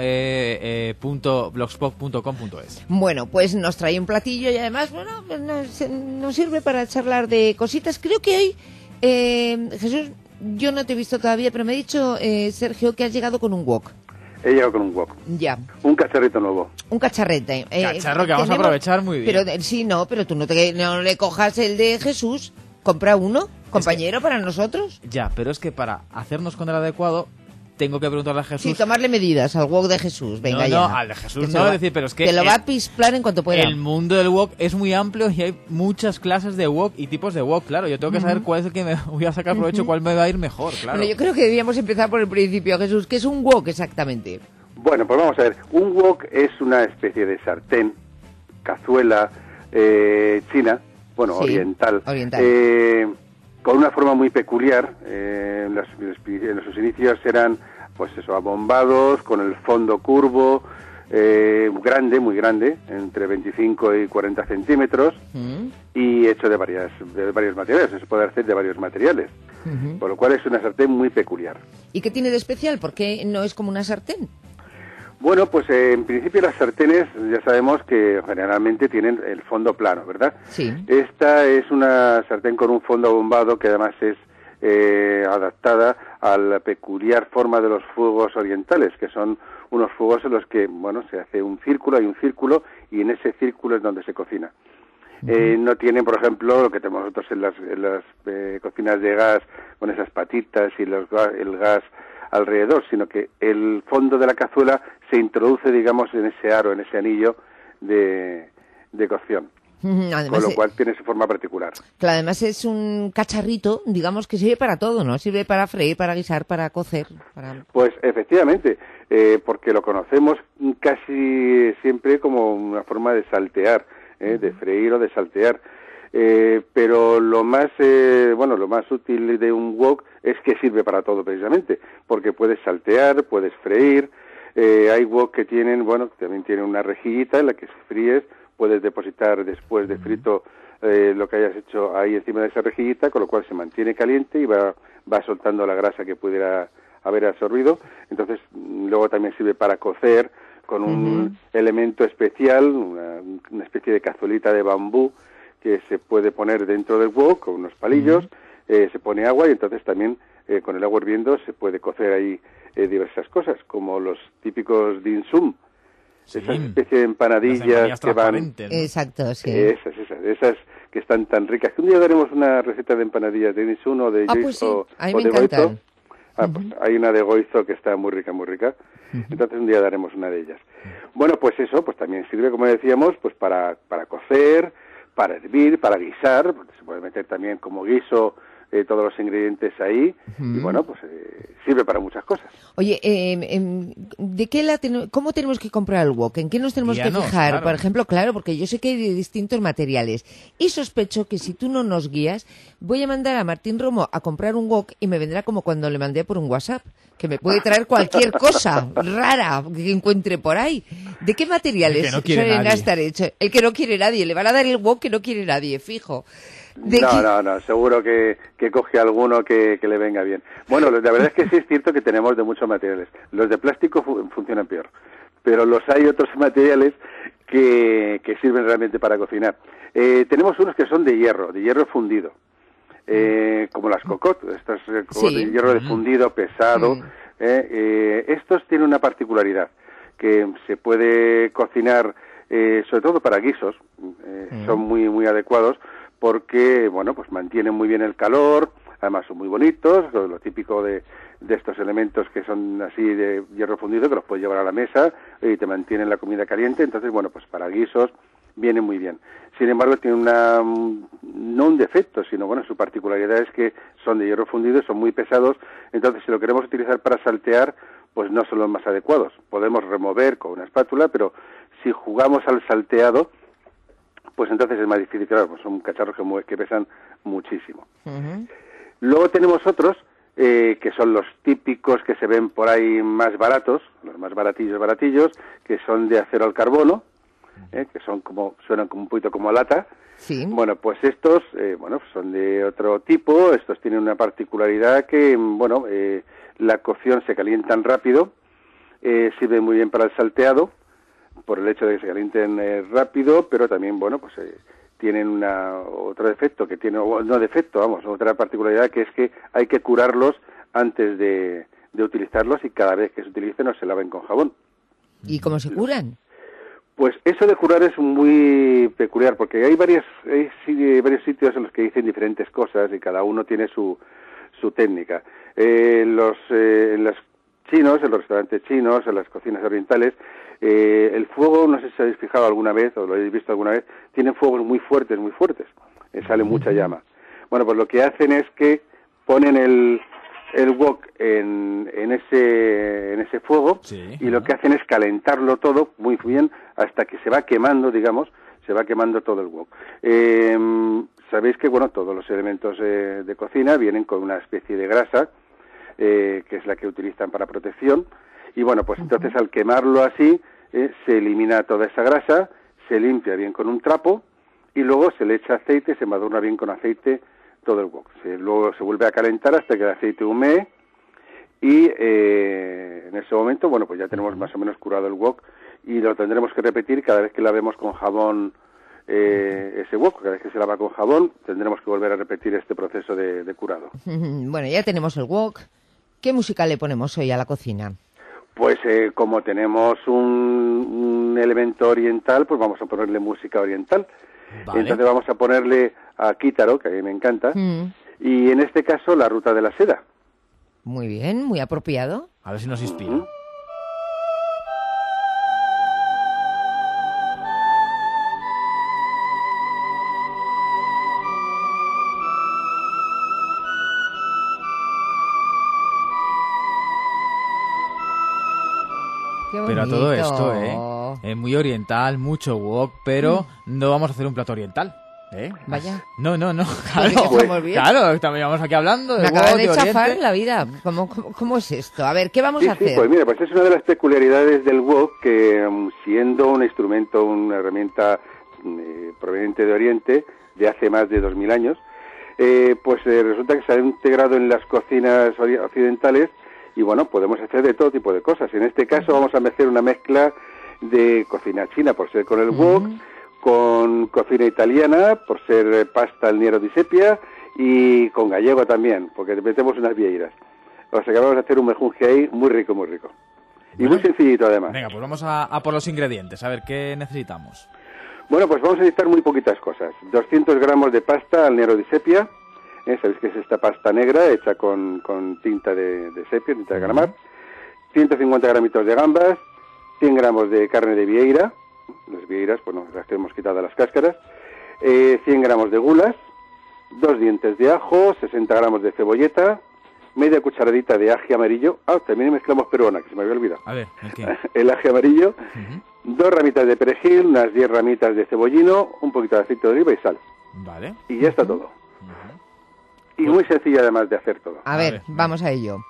T: .blogspot.com.es.
I: Bueno, pues nos trae un platillo y además, bueno, nos sirve para charlar de cositas. Creo que hoy, Jesús, yo no te he visto todavía, pero me ha dicho Sergio que has llegado con un wok.
U: He llegado con un wok.
I: Ya.
U: Un cacharrito nuevo.
I: Un cacharrete.
T: Cacharro que vamos a aprovechar muy bien.
I: Pero sí, pero tú no le cojas el de Jesús. Compra uno, compañero, para nosotros.
T: Ya, pero es que para hacernos con el adecuado tengo que preguntarle a Jesús.
I: Sí, tomarle medidas al wok de Jesús. Venga,
T: no,
I: ya.
T: No, al de Jesús no, decir, pero es que...
I: Te lo va a pisplar en cuanto pueda.
T: El mundo del wok es muy amplio y hay muchas clases de wok y tipos de wok, claro. Yo tengo que saber cuál es el que me voy a sacar provecho, cuál me va a ir mejor, claro.
I: Bueno, yo creo que debíamos empezar por el principio, Jesús. ¿Qué es un wok exactamente?
U: Bueno, pues vamos a ver. Un wok es una especie de sartén, cazuela, china, bueno, sí, oriental. Con una forma muy peculiar. En sus inicios eran, pues eso, abombados, con el fondo curvo, grande, muy grande, entre 25 y 40 centímetros, y hecho de varios materiales. Se puede hacer de varios materiales, por lo cual es una sartén muy peculiar.
I: ¿Y qué tiene de especial? ¿Por qué no es como una sartén?
U: Bueno, pues en principio las sartenes ya sabemos que generalmente tienen el fondo plano, ¿verdad?
I: Sí.
U: Esta es una sartén con un fondo abombado que además es adaptada a la peculiar forma de los fuegos orientales, que son unos fuegos en los que, bueno, se hace un círculo, hay un círculo, y en ese círculo es donde se cocina. No tienen, por ejemplo, lo que tenemos nosotros en las cocinas de gas, con esas patitas y el gas alrededor, sino que el fondo de la cazuela se introduce, digamos, en ese aro, en ese anillo de cocción. Además, con lo cual tiene su forma particular.
I: Claro, además es un cacharrito, digamos, que sirve para todo, ¿no? Sirve para freír, para guisar, para cocer.
U: Pues efectivamente, porque lo conocemos casi siempre como una forma de saltear, de freír o de saltear. Pero lo más útil de un wok es que sirve para todo precisamente, porque puedes saltear, puedes freír. Hay wok que tienen, también tienen una rejillita en la que fríes. Puedes depositar después de frito lo que hayas hecho ahí encima de esa rejillita, con lo cual se mantiene caliente y va soltando la grasa que pudiera haber absorbido. Entonces, luego también sirve para cocer con un elemento especial, una especie de cazuelita de bambú que se puede poner dentro del wok con unos palillos, se pone agua y entonces también con el agua hirviendo se puede cocer ahí diversas cosas, como los típicos dim sum. Sí. Esa especie de empanadillas que van...
I: Exacto, sí.
U: Esas que están tan ricas. Un día daremos una receta de empanadillas de dim sum o de
I: goizo,
U: o de goizo. Pues hay una de goizo que está muy rica, muy rica. Entonces un día daremos una de ellas. Bueno, pues eso pues también sirve, como decíamos, pues para cocer, para hervir, para guisar. Porque se puede meter también como guiso todos los ingredientes ahí, y bueno, pues sirve para muchas cosas.
I: Oye, ¿cómo tenemos que comprar el wok? ¿En qué nos tenemos que fijar? Claro. Por ejemplo, claro, porque yo sé que hay de distintos materiales, y sospecho que si tú no nos guías, voy a mandar a Martín Romo a comprar un wok y me vendrá como cuando le mandé por un WhatsApp, que me puede traer cualquier cosa rara que encuentre por ahí. ¿De qué materiales suelen estar hechos? El que no quiere nadie, le van a dar el wok que no quiere nadie, fijo.
U: No, seguro que coge alguno que le venga bien. Bueno, la verdad es que sí es cierto que tenemos de muchos materiales. Los de plástico funcionan peor, pero hay otros materiales que sirven realmente para cocinar. Tenemos unos que son de hierro fundido, como las cocotte, estas de hierro de fundido pesado. Estos tienen una particularidad, que se puede cocinar, sobre todo para guisos, son muy, muy adecuados, porque, pues mantienen muy bien el calor, además son muy bonitos, lo típico de estos elementos que son así de hierro fundido, que los puedes llevar a la mesa y te mantienen la comida caliente. Entonces, pues para guisos vienen muy bien. Sin embargo, tienen no un defecto, sino, su particularidad es que son de hierro fundido, son muy pesados. Entonces, si lo queremos utilizar para saltear, pues no son los más adecuados. Podemos remover con una espátula, pero si jugamos al salteado, pues entonces es más difícil, claro, pues son cacharros que pesan muchísimo. Luego tenemos otros que son los típicos que se ven por ahí más baratos, los más baratillos, que son de acero al carbono, que suenan como un poquito como lata.
I: Sí.
U: Bueno, pues estos, son de otro tipo. Estos tienen una particularidad que, la cocción se calientan rápido, sirve muy bien para el salteado, por el hecho de que se calienten rápido, pero también, tienen otro defecto otra particularidad, que es que hay que curarlos antes de utilizarlos, y cada vez que se utilicen no se laven con jabón.
I: ¿Y cómo se curan?
U: Pues eso de curar es muy peculiar, porque hay varios sitios en los que dicen diferentes cosas y cada uno tiene su técnica. En los restaurantes chinos, en las cocinas orientales, el fuego, no sé si habéis fijado alguna vez o lo habéis visto alguna vez, tienen fuegos muy fuertes, sale mucha llama. Bueno, pues lo que hacen es que ponen el wok en ese fuego, y lo que hacen es calentarlo todo muy bien hasta que se va quemando, todo el wok. Sabéis que, todos los elementos de cocina vienen con una especie de grasa, que es la que utilizan para protección, y pues entonces al quemarlo así, se elimina toda esa grasa, se limpia bien con un trapo, y luego se le echa aceite, se embadurna bien con aceite todo el wok. Luego se vuelve a calentar hasta que el aceite humee, y En ese momento, bueno, pues ya tenemos más o menos curado el wok y lo tendremos que repetir cada vez que lavemos con jabón ese wok. Cada vez que se lava con jabón tendremos que volver a repetir este proceso de curado.
I: Bueno, ya tenemos el wok. ¿Qué música le ponemos hoy a la cocina?
U: Pues como tenemos un elemento oriental, pues vamos a ponerle música oriental.
T: Vale.
U: Entonces vamos a ponerle a Kitaro, que a mí me encanta, y en este caso La Ruta de la Seda.
I: Muy bien, muy apropiado.
T: A ver si nos inspira. Pero a todo esto, muy oriental, mucho wok, pero no vamos a hacer un plato oriental.
I: Vaya.
T: No,
I: Pues,
T: claro, también vamos aquí hablando de
I: me acaba
T: wok,
I: de chafar
T: Oriente.
I: la vida. ¿Cómo es esto? A ver, ¿qué vamos a hacer?
U: Sí, pues mira, pues es una de las peculiaridades del wok que siendo un instrumento, una herramienta proveniente de Oriente de hace más de 2000 años, pues resulta que se ha integrado en las cocinas occidentales y bueno, podemos hacer de todo tipo de cosas. En este caso vamos a hacer una mezcla de cocina china por ser con el wok, con cocina italiana por ser pasta al nero di seppia y con gallego también, porque metemos unas vieiras. O sea que vamos a hacer un mejunje ahí muy rico, muy rico. Y muy sencillito además.
T: Venga, pues vamos a por los ingredientes, a ver qué necesitamos.
U: Bueno, pues vamos a necesitar muy poquitas cosas. 200 gramos de pasta al nero di seppia. Sabéis que es esta pasta negra hecha con tinta de sepia, tinta de calamar. 150 gramitos de gambas, 100 gramos de carne de vieira. Las vieiras, bueno, las que hemos quitado las cáscaras. 100 gramos de gulas, 2 dientes de ajo, 60 gramos de cebolleta, media cucharadita de ají amarillo. También mezclamos peruana, que se me había olvidado.
T: A ver,
U: el ají amarillo, 2 ramitas de perejil, unas 10 ramitas de cebollino, un poquito de aceite de oliva y sal.
T: Vale.
U: Y ya está todo. Y muy sencillo además de hacer todo.
I: A ver, vamos a ello.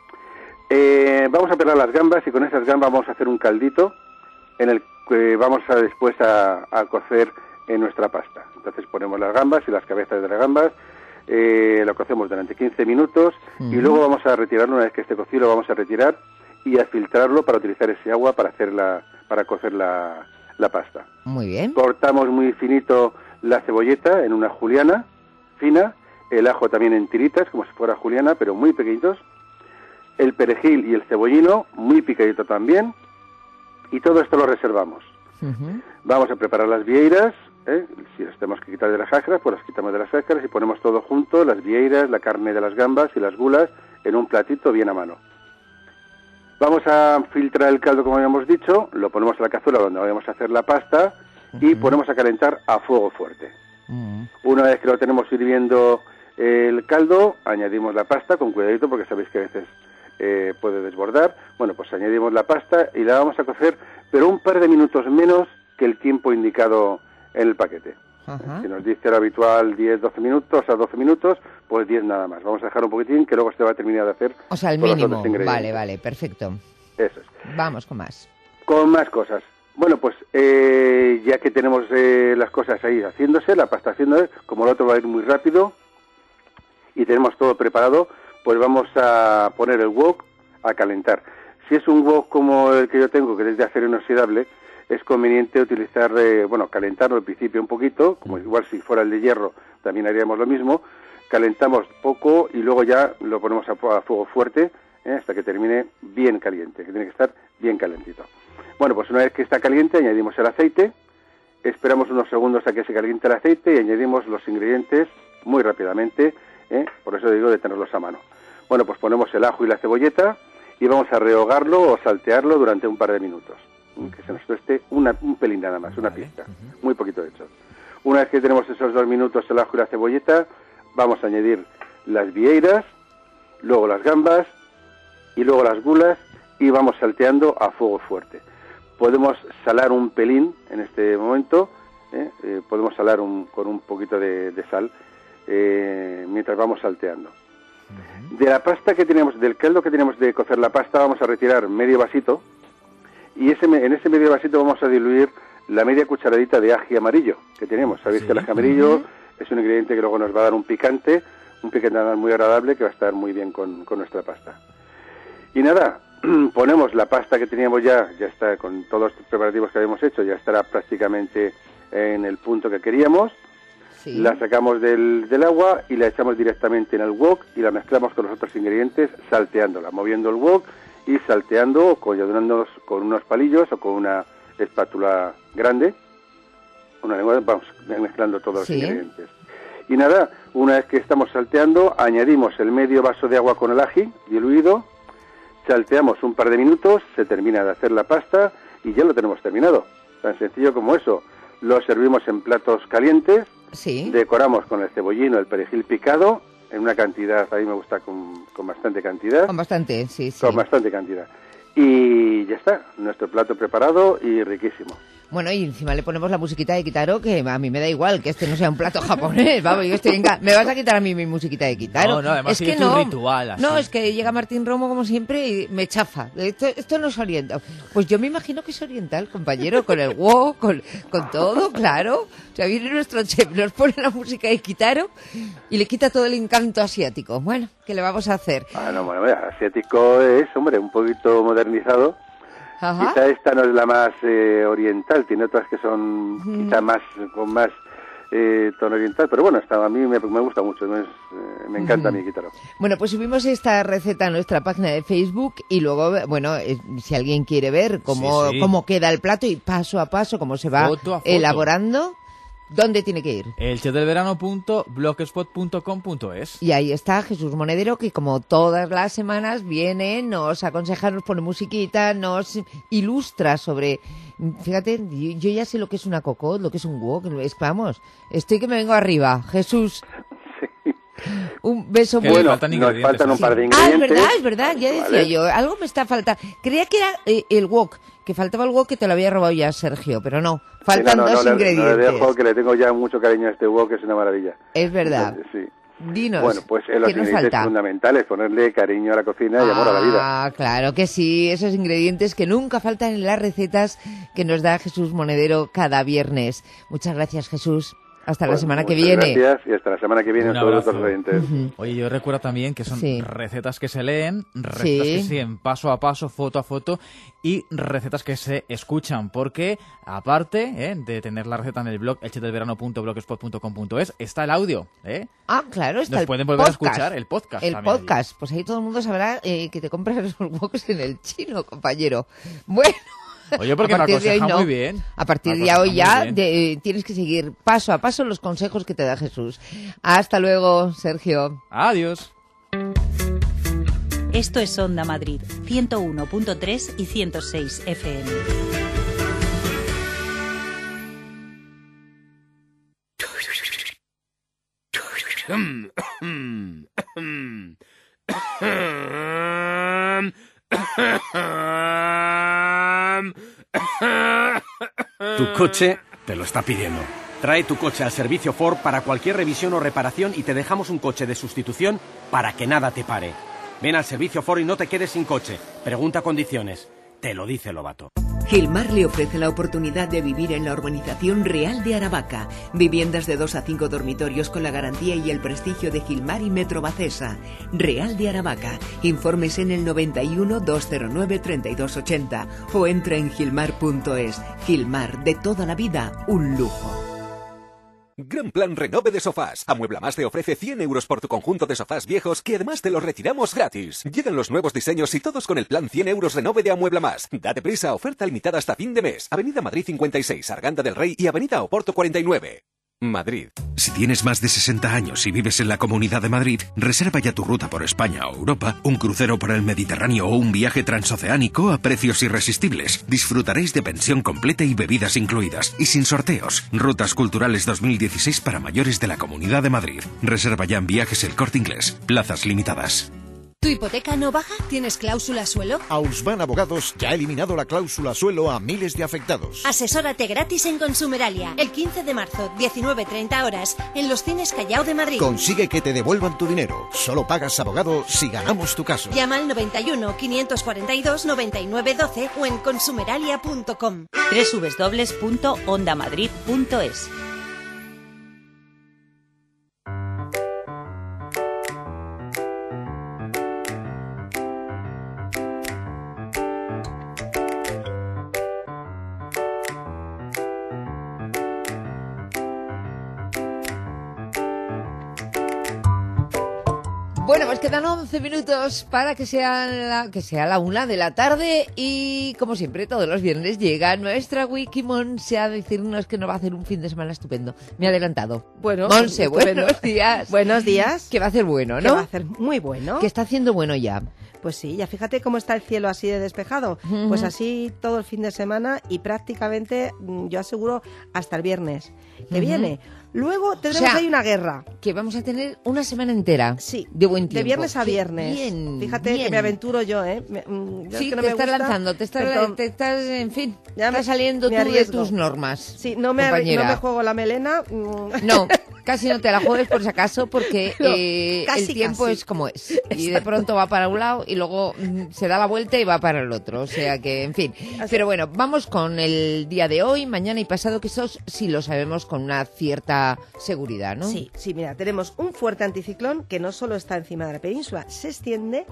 U: Vamos a pelar las gambas y con esas gambas vamos a hacer un caldito en el que vamos a después a cocer en nuestra pasta. Entonces ponemos las gambas y las cabezas de las gambas, lo cocemos durante 15 minutos y luego vamos a retirarlo. Una vez que esté cocido lo vamos a retirar y a filtrarlo para utilizar ese agua para cocer la pasta.
I: Muy bien.
U: Cortamos muy finito la cebolleta en una juliana fina, el ajo también en tiritas como si fuera juliana pero muy pequeñitos, el perejil y el cebollino muy picadito también, y todo esto lo reservamos. Vamos a preparar las vieiras, si las tenemos que quitar de las cáscaras, pues las quitamos de las cáscaras y ponemos todo junto, las vieiras, la carne de las gambas y las gulas en un platito bien a mano. Vamos a filtrar el caldo como habíamos dicho, lo ponemos en la cazuela donde vamos a hacer la pasta y ponemos a calentar a fuego fuerte. Una vez que lo tenemos hirviendo el caldo, añadimos la pasta con cuidadito porque sabéis que a veces puede desbordar. Bueno, pues añadimos la pasta y la vamos a cocer, pero un par de minutos menos que el tiempo indicado en el paquete. Si nos dice lo habitual 10-12 minutos, a 12 minutos, pues 10 nada más. Vamos a dejar un poquitín que luego se va a terminar de hacer.
I: O sea, el mínimo. Vale, perfecto.
U: Eso es.
I: Vamos con más.
U: Con más cosas. Bueno, pues ya que tenemos las cosas ahí haciéndose, la pasta haciéndose, como el otro va a ir muy rápido y tenemos todo preparado, pues vamos a poner el wok a calentar. Si es un wok como el que yo tengo, que es de acero inoxidable, es conveniente utilizar, calentarlo al principio un poquito, como igual si fuera el de hierro también haríamos lo mismo, calentamos poco y luego ya lo ponemos a fuego fuerte hasta que termine bien caliente, que tiene que estar bien calentito. Bueno, pues una vez que está caliente añadimos el aceite, esperamos unos segundos a que se caliente el aceite y añadimos los ingredientes muy rápidamente, por eso digo de tenerlos a mano. Bueno, pues ponemos el ajo y la cebolleta y vamos a rehogarlo o saltearlo durante un par de minutos, que se nos tueste un pelín nada más, una pizca, muy poquito de hecho. Una vez que tenemos esos 2 minutos el ajo y la cebolleta, vamos a añadir las vieiras, luego las gambas y luego las gulas y vamos salteando a fuego fuerte. Podemos salar un pelín en este momento, podemos salar con un poquito de sal mientras vamos salteando. De la pasta que tenemos, del caldo que tenemos de cocer la pasta, vamos a retirar medio vasito y en ese medio vasito vamos a diluir la media cucharadita de ají amarillo que tenemos. Sabéis que el ají amarillo es un ingrediente que luego nos va a dar un picante muy agradable que va a estar muy bien con nuestra pasta. Y nada, ponemos la pasta que teníamos ya está con todos los preparativos que habíamos hecho, ya estará prácticamente en el punto que queríamos. Sí. La sacamos del agua y la echamos directamente en el wok y la mezclamos con los otros ingredientes, salteándola, moviendo el wok y salteando o coyunándonos con unos palillos o con una espátula grande. Una lengua, vamos mezclando todos los ingredientes. Y nada, una vez que estamos salteando, añadimos el medio vaso de agua con el ají diluido, salteamos un par de minutos, se termina de hacer la pasta y ya lo tenemos terminado. Tan sencillo como eso. Lo servimos en platos calientes, decoramos con el cebollino, el perejil picado, en una cantidad, a mí me gusta con bastante cantidad.
I: Con bastante, sí.
U: Con bastante cantidad. Y ya está, nuestro plato preparado y riquísimo.
I: Bueno, y encima le ponemos la musiquita de Kitaro, que a mí me da igual que este no sea un plato japonés. Vamos, yo estoy me vas a quitar a mí mi musiquita de Kitaro.
T: No, además
I: es que
T: no, un ritual así.
I: No, es que llega Martín Romo como siempre y me chafa. Esto no es oriental. Pues yo me imagino que es oriental, compañero, con el wok, con todo, claro. O sea, viene nuestro chef, nos pone la música de Kitaro y le quita todo el encanto asiático. Bueno, ¿qué le vamos a hacer?
U: Bueno, asiático es, hombre, un poquito modernizado. Ajá. Quizá esta no es la más oriental, tiene otras que son quizá más con más tono oriental, pero bueno, a mí me gusta mucho, me encanta mi Kitaro.
I: Bueno, pues subimos esta receta a nuestra página de Facebook y luego, bueno, si alguien quiere ver cómo queda el plato y paso a paso cómo se va elaborando, ¿dónde tiene que ir?
T: elchefdelverano.blogspot.com.es.
I: Y ahí está Jesús Monedero, que como todas las semanas viene, nos aconseja, nos pone musiquita, nos ilustra sobre... Fíjate, yo ya sé lo que es una cocot, lo que es un wok, vamos, estoy que me vengo arriba. Jesús... Un beso muy...
U: Bueno, nos faltan un par de ingredientes.
I: Es verdad, ya decía yo, algo me está faltando. Creía que era el wok, que faltaba el wok, que te lo había robado ya Sergio, pero no, faltan dos ingredientes.
U: No le dejo, que le tengo ya mucho cariño a este wok, que es una maravilla.
I: Es verdad.
U: Entonces, sí.
I: Dinos,
U: bueno, pues los ingredientes fundamentales, ponerle cariño a la cocina y amor a la vida.
I: Ah, claro que sí, esos ingredientes que nunca faltan en las recetas que nos da Jesús Monedero cada viernes. Muchas gracias, Jesús. Hasta la semana que viene.
U: Gracias y hasta la semana que viene todos los oyentes.
T: Oye, yo recuerdo también que son recetas que se leen, recetas que se siguen paso a paso, foto a foto y recetas que se escuchan, porque aparte de tener la receta en el blog elchefdelverano.blogspot.com.es está el audio.
I: Ah, claro, está
T: Nos pueden volver a escuchar el podcast.
I: El podcast, pues ahí todo el mundo sabrá que te compras los woks en el chino, compañero. Bueno.
T: Oye, porque me aconseja muy bien.
I: A partir de hoy ya tienes que seguir paso a paso los consejos que te da Jesús. Hasta luego, Sergio.
T: Adiós.
S: Esto es Onda Madrid, 101.3 y 106 FM.
V: Tu coche te lo está pidiendo. Trae tu coche al servicio Ford para cualquier revisión o reparación y te dejamos un coche de sustitución para que nada te pare. Ven al servicio Ford y no te quedes sin coche. Pregunta condiciones. Te lo dice Lobato.
N: Gilmar le ofrece la oportunidad de vivir en la urbanización Real de Aravaca. Viviendas de 2 a 5 dormitorios con la garantía y el prestigio de Gilmar y Metro Bacesa. Real de Aravaca. Informes en el 91 209 3280 o entra en gilmar.es. Gilmar, de toda la vida, un lujo.
O: Gran plan renove de sofás. Amuebla Más te ofrece 100 euros por tu conjunto de sofás viejos que además te los retiramos gratis. Llegan los nuevos diseños y todos con el plan 100 euros renove de Amuebla Más. Date prisa, oferta limitada hasta fin de mes. Avenida Madrid 56, Arganda del Rey y Avenida Oporto 49. Madrid.
P: Si tienes más de 60 años y vives en la Comunidad de Madrid, reserva ya tu ruta por España o Europa, un crucero por el Mediterráneo o un viaje transoceánico a precios irresistibles. Disfrutaréis de pensión completa y bebidas incluidas, y sin sorteos. Rutas Culturales 2016 para mayores de la Comunidad de Madrid. Reserva ya en Viajes El Corte Inglés. Plazas limitadas.
W: ¿Tu hipoteca no baja? ¿Tienes cláusula suelo?
Q: Ausban Abogados ya ha eliminado la cláusula suelo a miles de afectados.
W: Asesórate gratis en Consumeralia. El 15 de marzo, 19:30 horas, en los Cines Callao de Madrid.
Q: Consigue que te devuelvan tu dinero. Solo pagas abogado si ganamos tu caso.
W: Llama al 91 542 9912 o en consumeralia.com.
S: www.ondamadrid.es.
I: Bueno, pues quedan 11 minutos para que sea la 1 de la tarde y, como siempre, todos los viernes llega nuestra Wikimonse a decirnos que nos va a hacer un fin de semana estupendo. Me ha adelantado.
C: Bueno,
I: Monse, buenos días.
C: Buenos días.
I: Que va a hacer bueno, ¿no?
C: Que va a hacer muy bueno.
I: Que está haciendo bueno ya.
C: Pues sí, ya fíjate cómo está el cielo así de despejado. Pues así todo el fin de semana y prácticamente, yo aseguro, hasta el viernes que viene. Luego tendremos ahí una guerra.
I: Que vamos a tener una semana entera.
C: Sí.
I: De buen tiempo.
C: De viernes a viernes.
I: Bien,
C: fíjate bien. Que me aventuro yo, ¿eh?
I: Yo sí, es que no te estás lanzando, te estás, en fin, ya estás saliendo tú de tus normas.
C: Sí, no me juego la melena.
I: No. Casi no te la juegues por si acaso, porque el tiempo es como es. Exacto. Y de pronto va para un lado y luego se da la vuelta y va para el otro. O sea que, en fin. Pero bueno, vamos con el día de hoy, mañana y pasado, que eso sí lo sabemos con una cierta seguridad, ¿no?
C: Sí, mira, tenemos un fuerte anticiclón que no solo está encima de la península, se extiende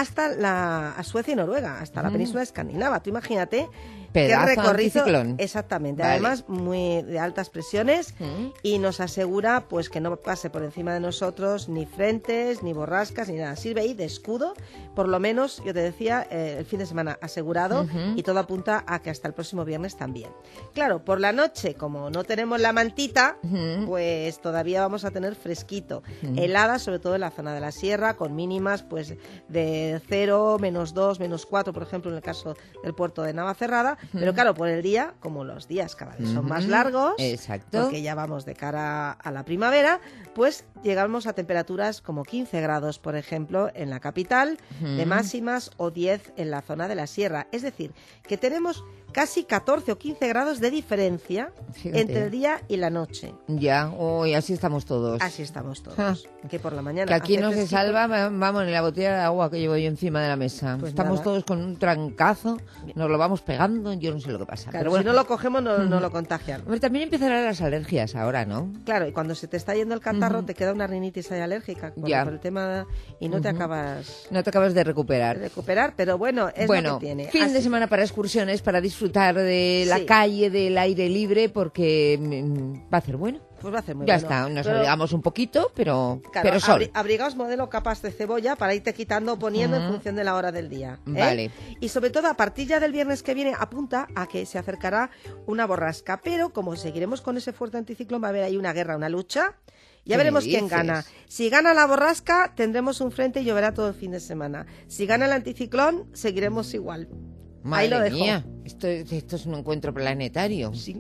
C: hasta a Suecia y Noruega, hasta la península escandinava. Tú imagínate
I: pedazo
C: qué recorrido.
I: Anticiclón.
C: Exactamente, vale. Además muy de altas presiones y nos asegura pues que no pase por encima de nosotros ni frentes, ni borrascas, ni nada. Sirve ahí de escudo, por lo menos, yo te decía, el fin de semana asegurado y todo apunta a que hasta el próximo viernes también. Claro, por la noche, como no tenemos la mantita, pues todavía vamos a tener fresquito. Helada, sobre todo en la zona de la sierra, con mínimas pues de 0, -2, -4, por ejemplo, en el caso del puerto de Navacerrada. Pero claro, por el día, como los días cada vez son más largos,
I: exacto,
C: porque ya vamos de cara a la primavera, pues llegamos a temperaturas como 15 grados, por ejemplo, en la capital, de máximas, o 10 en la zona de la sierra. Es decir, que tenemos casi 14 o 15 grados de diferencia entre el día y la noche.
I: Ya, hoy así estamos todos.
C: Así estamos todos. Que por la mañana...
I: Que aquí no se salva, vamos, en la botella de agua que llevo yo encima de la mesa.
C: Pues
I: estamos
C: nada.
I: Todos con un trancazo, nos lo vamos pegando, yo no sé lo que pasa.
C: Claro,
I: pero bueno,
C: si no lo cogemos, no lo contagian.
I: Hombre, también empezarán las alergias ahora, ¿no?
C: Claro, y cuando se te está yendo el catarro, te queda una rinitis ahí alérgica por el tema y no te acabas...
I: No te acabas de recuperar.
C: Pero bueno, es lo que tiene.
I: Fin de semana para excursiones, para disfrutar de la calle, del aire libre, porque va a hacer bueno.
C: Pues va a hacer muy
I: ya
C: bueno.
I: Está, nos abrigamos un poquito, pero sol.
C: Abrigaos modelo capas de cebolla para irte quitando o poniendo en función de la hora del día.
I: Vale.
C: Y sobre todo, a partir ya del viernes que viene, apunta a que se acercará una borrasca. Pero como seguiremos con ese fuerte anticiclón, va a haber ahí una guerra, una lucha. Ya veremos quién gana. Si gana la borrasca, tendremos un frente y lloverá todo el fin de semana. Si gana el anticiclón, seguiremos igual.
I: Madre
C: ahí lo dejo.
I: Mía, esto es un encuentro planetario.
C: Sí,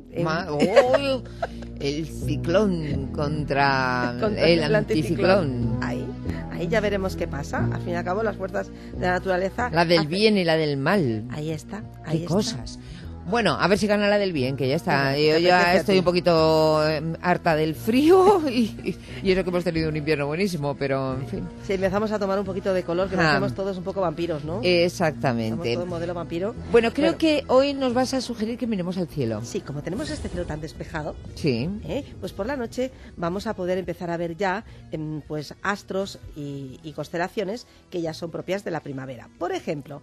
I: el ciclón contra el anticiclón.
C: Ahí ya veremos qué pasa. Al fin y al cabo, las fuerzas de la naturaleza...
I: La del bien y la del mal.
C: Ahí está.
I: Qué cosas. Bueno, a ver si gana la del bien, que ya está. Yo ya estoy un poquito harta del frío y eso que hemos tenido un invierno buenísimo, pero en fin.
C: Si empezamos a tomar un poquito de color, que nos hacemos todos un poco vampiros, ¿no?
I: Exactamente.
C: Somos todos modelo vampiro.
I: Bueno, creo que hoy nos vas a sugerir que miremos al cielo.
C: Sí, como tenemos este cielo tan despejado,
I: sí,
C: pues por la noche vamos a poder empezar a ver ya pues astros y constelaciones que ya son propias de la primavera. Por ejemplo,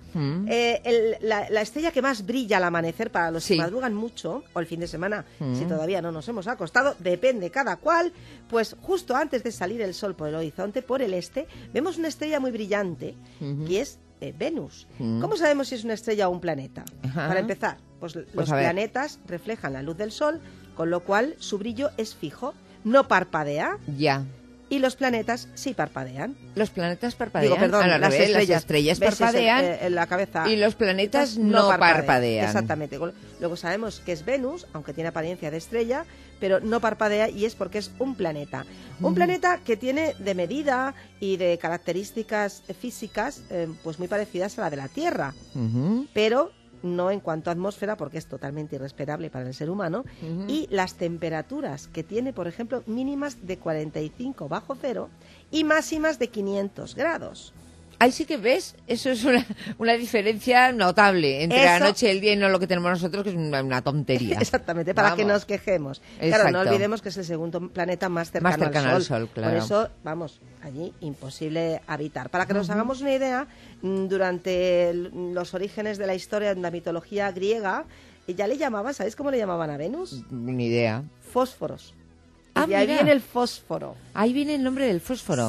C: la estrella que más brilla al amanecer para los que madrugan mucho, o el fin de semana, si todavía no nos hemos acostado, depende cada cual, pues justo antes de salir el sol por el horizonte, por el este, vemos una estrella muy brillante, que es Venus. ¿Cómo sabemos si es una estrella o un planeta? Para empezar, pues los planetas reflejan la luz del sol, con lo cual su brillo es fijo, no parpadea.
I: Ya.
C: Y los planetas sí parpadean.
I: Los planetas parpadean.
C: Digo, perdón,
I: las estrellas parpadean
C: en la cabeza.
I: Y los planetas no parpadean.
C: Exactamente. Luego sabemos que es Venus, aunque tiene apariencia de estrella, pero no parpadea y es porque es un planeta. Un planeta que tiene de medida y de características físicas pues muy parecidas a la de la Tierra. Pero no en cuanto a atmósfera, porque es totalmente irrespirable para el ser humano, y las temperaturas que tiene, por ejemplo, mínimas de 45 bajo cero y máximas de 500 grados.
I: Ahí sí que ves, eso es una diferencia notable entre la noche y el día y no lo que tenemos nosotros, que es una tontería.
C: Exactamente, para que nos quejemos. Claro, no olvidemos que es el segundo planeta más cercano
I: al Sol. Claro.
C: Por eso, vamos, allí imposible habitar. Para que nos hagamos una idea, durante los orígenes de la historia de la mitología griega, ya le llamaban, ¿sabéis cómo le llamaban a Venus?
I: Ni idea.
C: Fósforos. Y ahí viene el fósforo.
I: Ahí viene el nombre del fósforo.
C: Sí.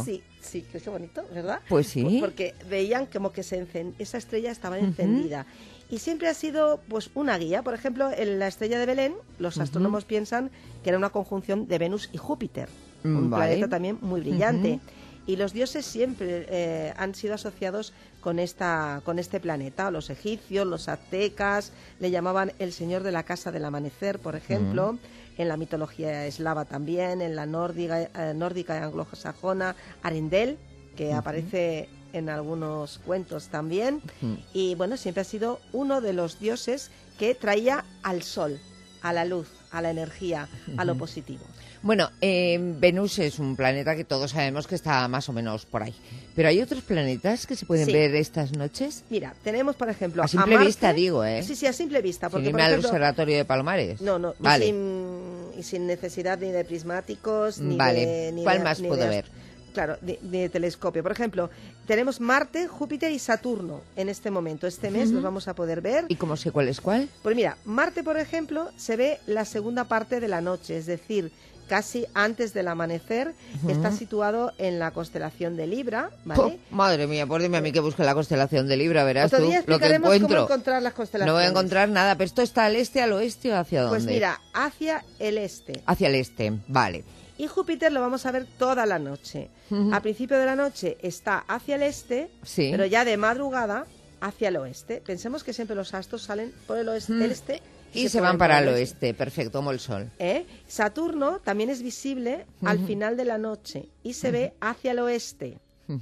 C: Sí, qué bonito, ¿verdad?
I: Pues sí.
C: Porque veían como que esa estrella estaba encendida. Y siempre ha sido pues una guía. Por ejemplo, en la estrella de Belén, los astrónomos piensan que era una conjunción de Venus y Júpiter, un planeta también muy brillante. Y los dioses siempre han sido asociados con este planeta. Los egipcios, los aztecas, le llamaban el señor de la casa del amanecer, por ejemplo. En la mitología eslava también, en la nórdica y anglosajona, Arendel, que aparece en algunos cuentos también. Y bueno, siempre ha sido uno de los dioses que traía al sol, a la luz, a la energía, a lo positivo.
I: Bueno, Venus es un planeta que todos sabemos que está más o menos por ahí. ¿Pero hay otros planetas que se pueden ver estas noches?
C: Mira, tenemos, por ejemplo...
I: A simple vista, digo, ¿eh?
C: Sí, a simple vista. Porque,
I: sin irme al observatorio de Palomares.
C: No, vale. Sin necesidad ni de prismáticos, ni de...
I: ¿Cuál más puedo ver?
C: Claro, de telescopio. Por ejemplo, tenemos Marte, Júpiter y Saturno en este momento. Este mes los vamos a poder ver.
I: ¿Y cómo sé cuál es cuál?
C: Pues mira, Marte, por ejemplo, se ve la segunda parte de la noche, es decir, casi antes del amanecer. Está situado en la constelación de Libra, ¿vale?
I: Madre mía, pues dime a mí que busque la constelación de Libra, verás
C: Otro
I: tú
C: día
I: lo que encuentro.
C: Cómo encontrar las constelaciones.
I: No voy a encontrar nada, pero ¿esto está al este, al oeste o hacia dónde?
C: Pues mira, hacia el este.
I: Hacia el este, vale.
C: Y Júpiter lo vamos a ver toda la noche. A principio de la noche está hacia el este, pero ya de madrugada hacia el oeste. Pensemos que siempre los astros salen por el oeste, el este
I: y se van para el oeste, perfecto, como el sol.
C: Saturno también es visible al final de la noche y se ve hacia el oeste.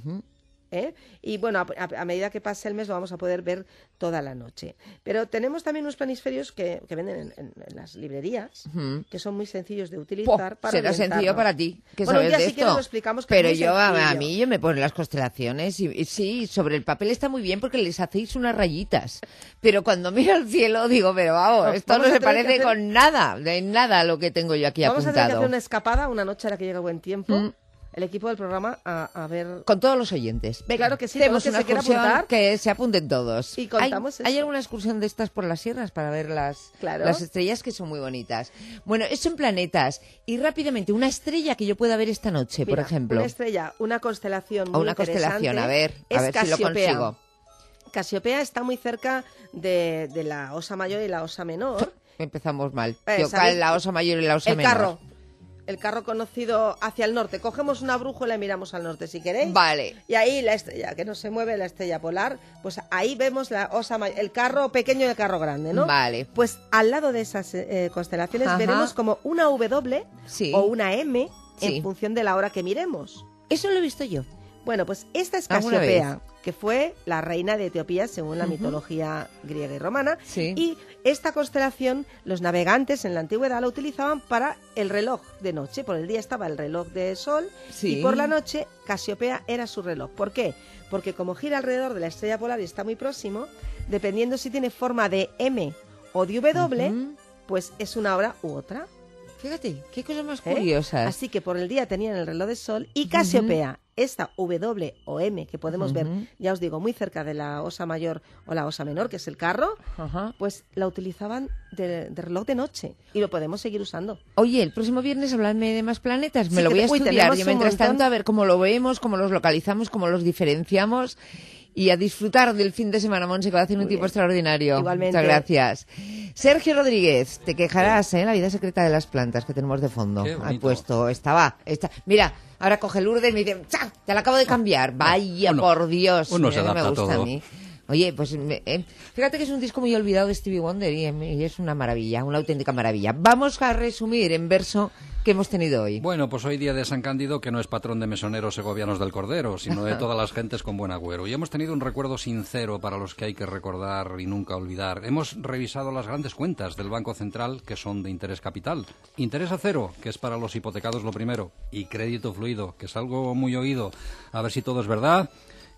C: Y bueno, a medida que pase el mes lo vamos a poder ver toda la noche. Pero tenemos también unos planisferios que venden en las librerías, que son muy sencillos de utilizar para
I: será sencillo para ti, que
C: bueno,
I: sabes
C: ya
I: de
C: si
I: esto.
C: quieres lo explicamos, que
I: pero
C: es muy
I: yo
C: sencillo.
I: a mí me ponen las constelaciones y sí, sobre el papel está muy bien porque les hacéis unas rayitas. Pero cuando miro al cielo digo, pero vamos, esto no se parece con nada, de nada a lo que tengo yo aquí apuntado.
C: Vamos a tener que hacer una escapada una noche a la que llegue buen tiempo. El equipo del programa a ver...
I: Con todos los oyentes. Venga,
C: claro que sí,
I: tenemos
C: una
I: excursión
C: apuntar,
I: que se apunten todos.
C: Y contamos
I: ¿Hay alguna excursión de estas por las sierras para ver las estrellas, que son muy bonitas? Bueno, eso en planetas. Y rápidamente, una estrella que yo pueda ver esta noche, por ejemplo.
C: Una estrella, una constelación muy
I: constelación, a ver si lo consigo.
C: Casiopea está muy cerca de la Osa Mayor y la Osa Menor.
I: Empezamos mal. ¿Cuál es la Osa Mayor y la Osa Menor?
C: El carro conocido hacia el norte. Cogemos una brújula y miramos al norte, si queréis.
I: Vale.
C: Y ahí la estrella, que no se mueve, la estrella polar, pues ahí vemos la Osa Mayor, el carro pequeño y el carro grande, ¿no?
I: Vale.
C: Pues al lado de esas constelaciones veremos como una W o una M en función de la hora que miremos.
I: Eso lo he visto yo.
C: Bueno, pues esta es Casiopea, que fue la reina de Etiopía según la mitología griega y romana. Y esta constelación, los navegantes en la antigüedad la utilizaban para el reloj de noche. Por el día estaba el reloj de sol y por la noche Casiopea era su reloj. ¿Por qué? Porque como gira alrededor de la estrella polar y está muy próximo, dependiendo si tiene forma de M o de W, pues es una hora u otra.
I: Fíjate, qué cosas más curiosas.
C: Así que por el día tenían el reloj de sol y Casiopea, esta W o M que podemos ver, ya os digo, muy cerca de la Osa Mayor o la Osa Menor, que es el carro, pues la utilizaban de reloj de noche y lo podemos seguir usando.
I: Oye, el próximo viernes habladme de más planetas, me lo voy a estudiar. Yo mientras tanto a ver cómo lo vemos, cómo los localizamos, cómo los diferenciamos. Y a disfrutar del fin de semana, Monse, que va a hacer un tiempo extraordinario.
C: Igualmente.
I: Muchas gracias. Sergio Rodríguez, te quejarás, la vida secreta de las plantas que tenemos de fondo. Has puesto, estaba. Mira, ahora coge Lourdes y me dice, ¡chao! Te la acabo de cambiar. Vaya, por Dios.
D: Uno se adapta
C: me
D: gusta
C: todo.
D: A mí.
I: Oye, pues fíjate que es un disco muy olvidado de Stevie Wonder y es una maravilla, una auténtica maravilla. Vamos a resumir en verso que hemos tenido hoy.
D: Bueno, pues hoy día de San Cándido, que no es patrón de mesoneros segovianos del Cordero, sino de todas las gentes con buen agüero. Y hemos tenido un recuerdo sincero para los que hay que recordar y nunca olvidar. Hemos revisado las grandes cuentas del Banco Central, que son de interés capital. Interés a cero, que es para los hipotecados lo primero. Y crédito fluido, que es algo muy oído. A ver si todo es verdad.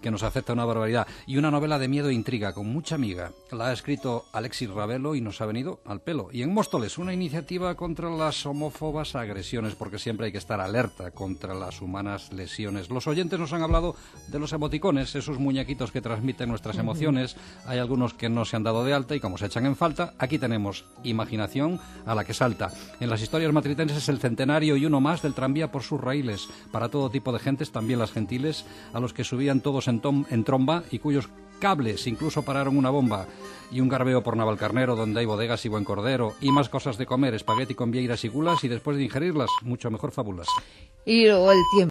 D: que nos afecta una barbaridad. Y una novela de miedo e intriga, con mucha miga. La ha escrito Alexis Ravelo y nos ha venido al pelo. Y en Móstoles, una iniciativa contra las homófobas agresiones, porque siempre hay que estar alerta contra las humanas lesiones. Los oyentes nos han hablado de los emoticones, esos muñequitos que transmiten nuestras emociones. Hay algunos que no se han dado de alta y como se echan en falta, aquí tenemos imaginación a la que salta. En las historias matritenses el centenario y uno más del tranvía por sus raíles, para todo tipo de gentes, también las gentiles, a los que subían todos en tromba y cuyos cables incluso pararon una bomba, y un garbeo por Navalcarnero donde hay bodegas y buen cordero, y más cosas de comer, espagueti con vieiras y gulas, y después de ingerirlas, mucho mejor fábulas.
I: Y luego el tiempo.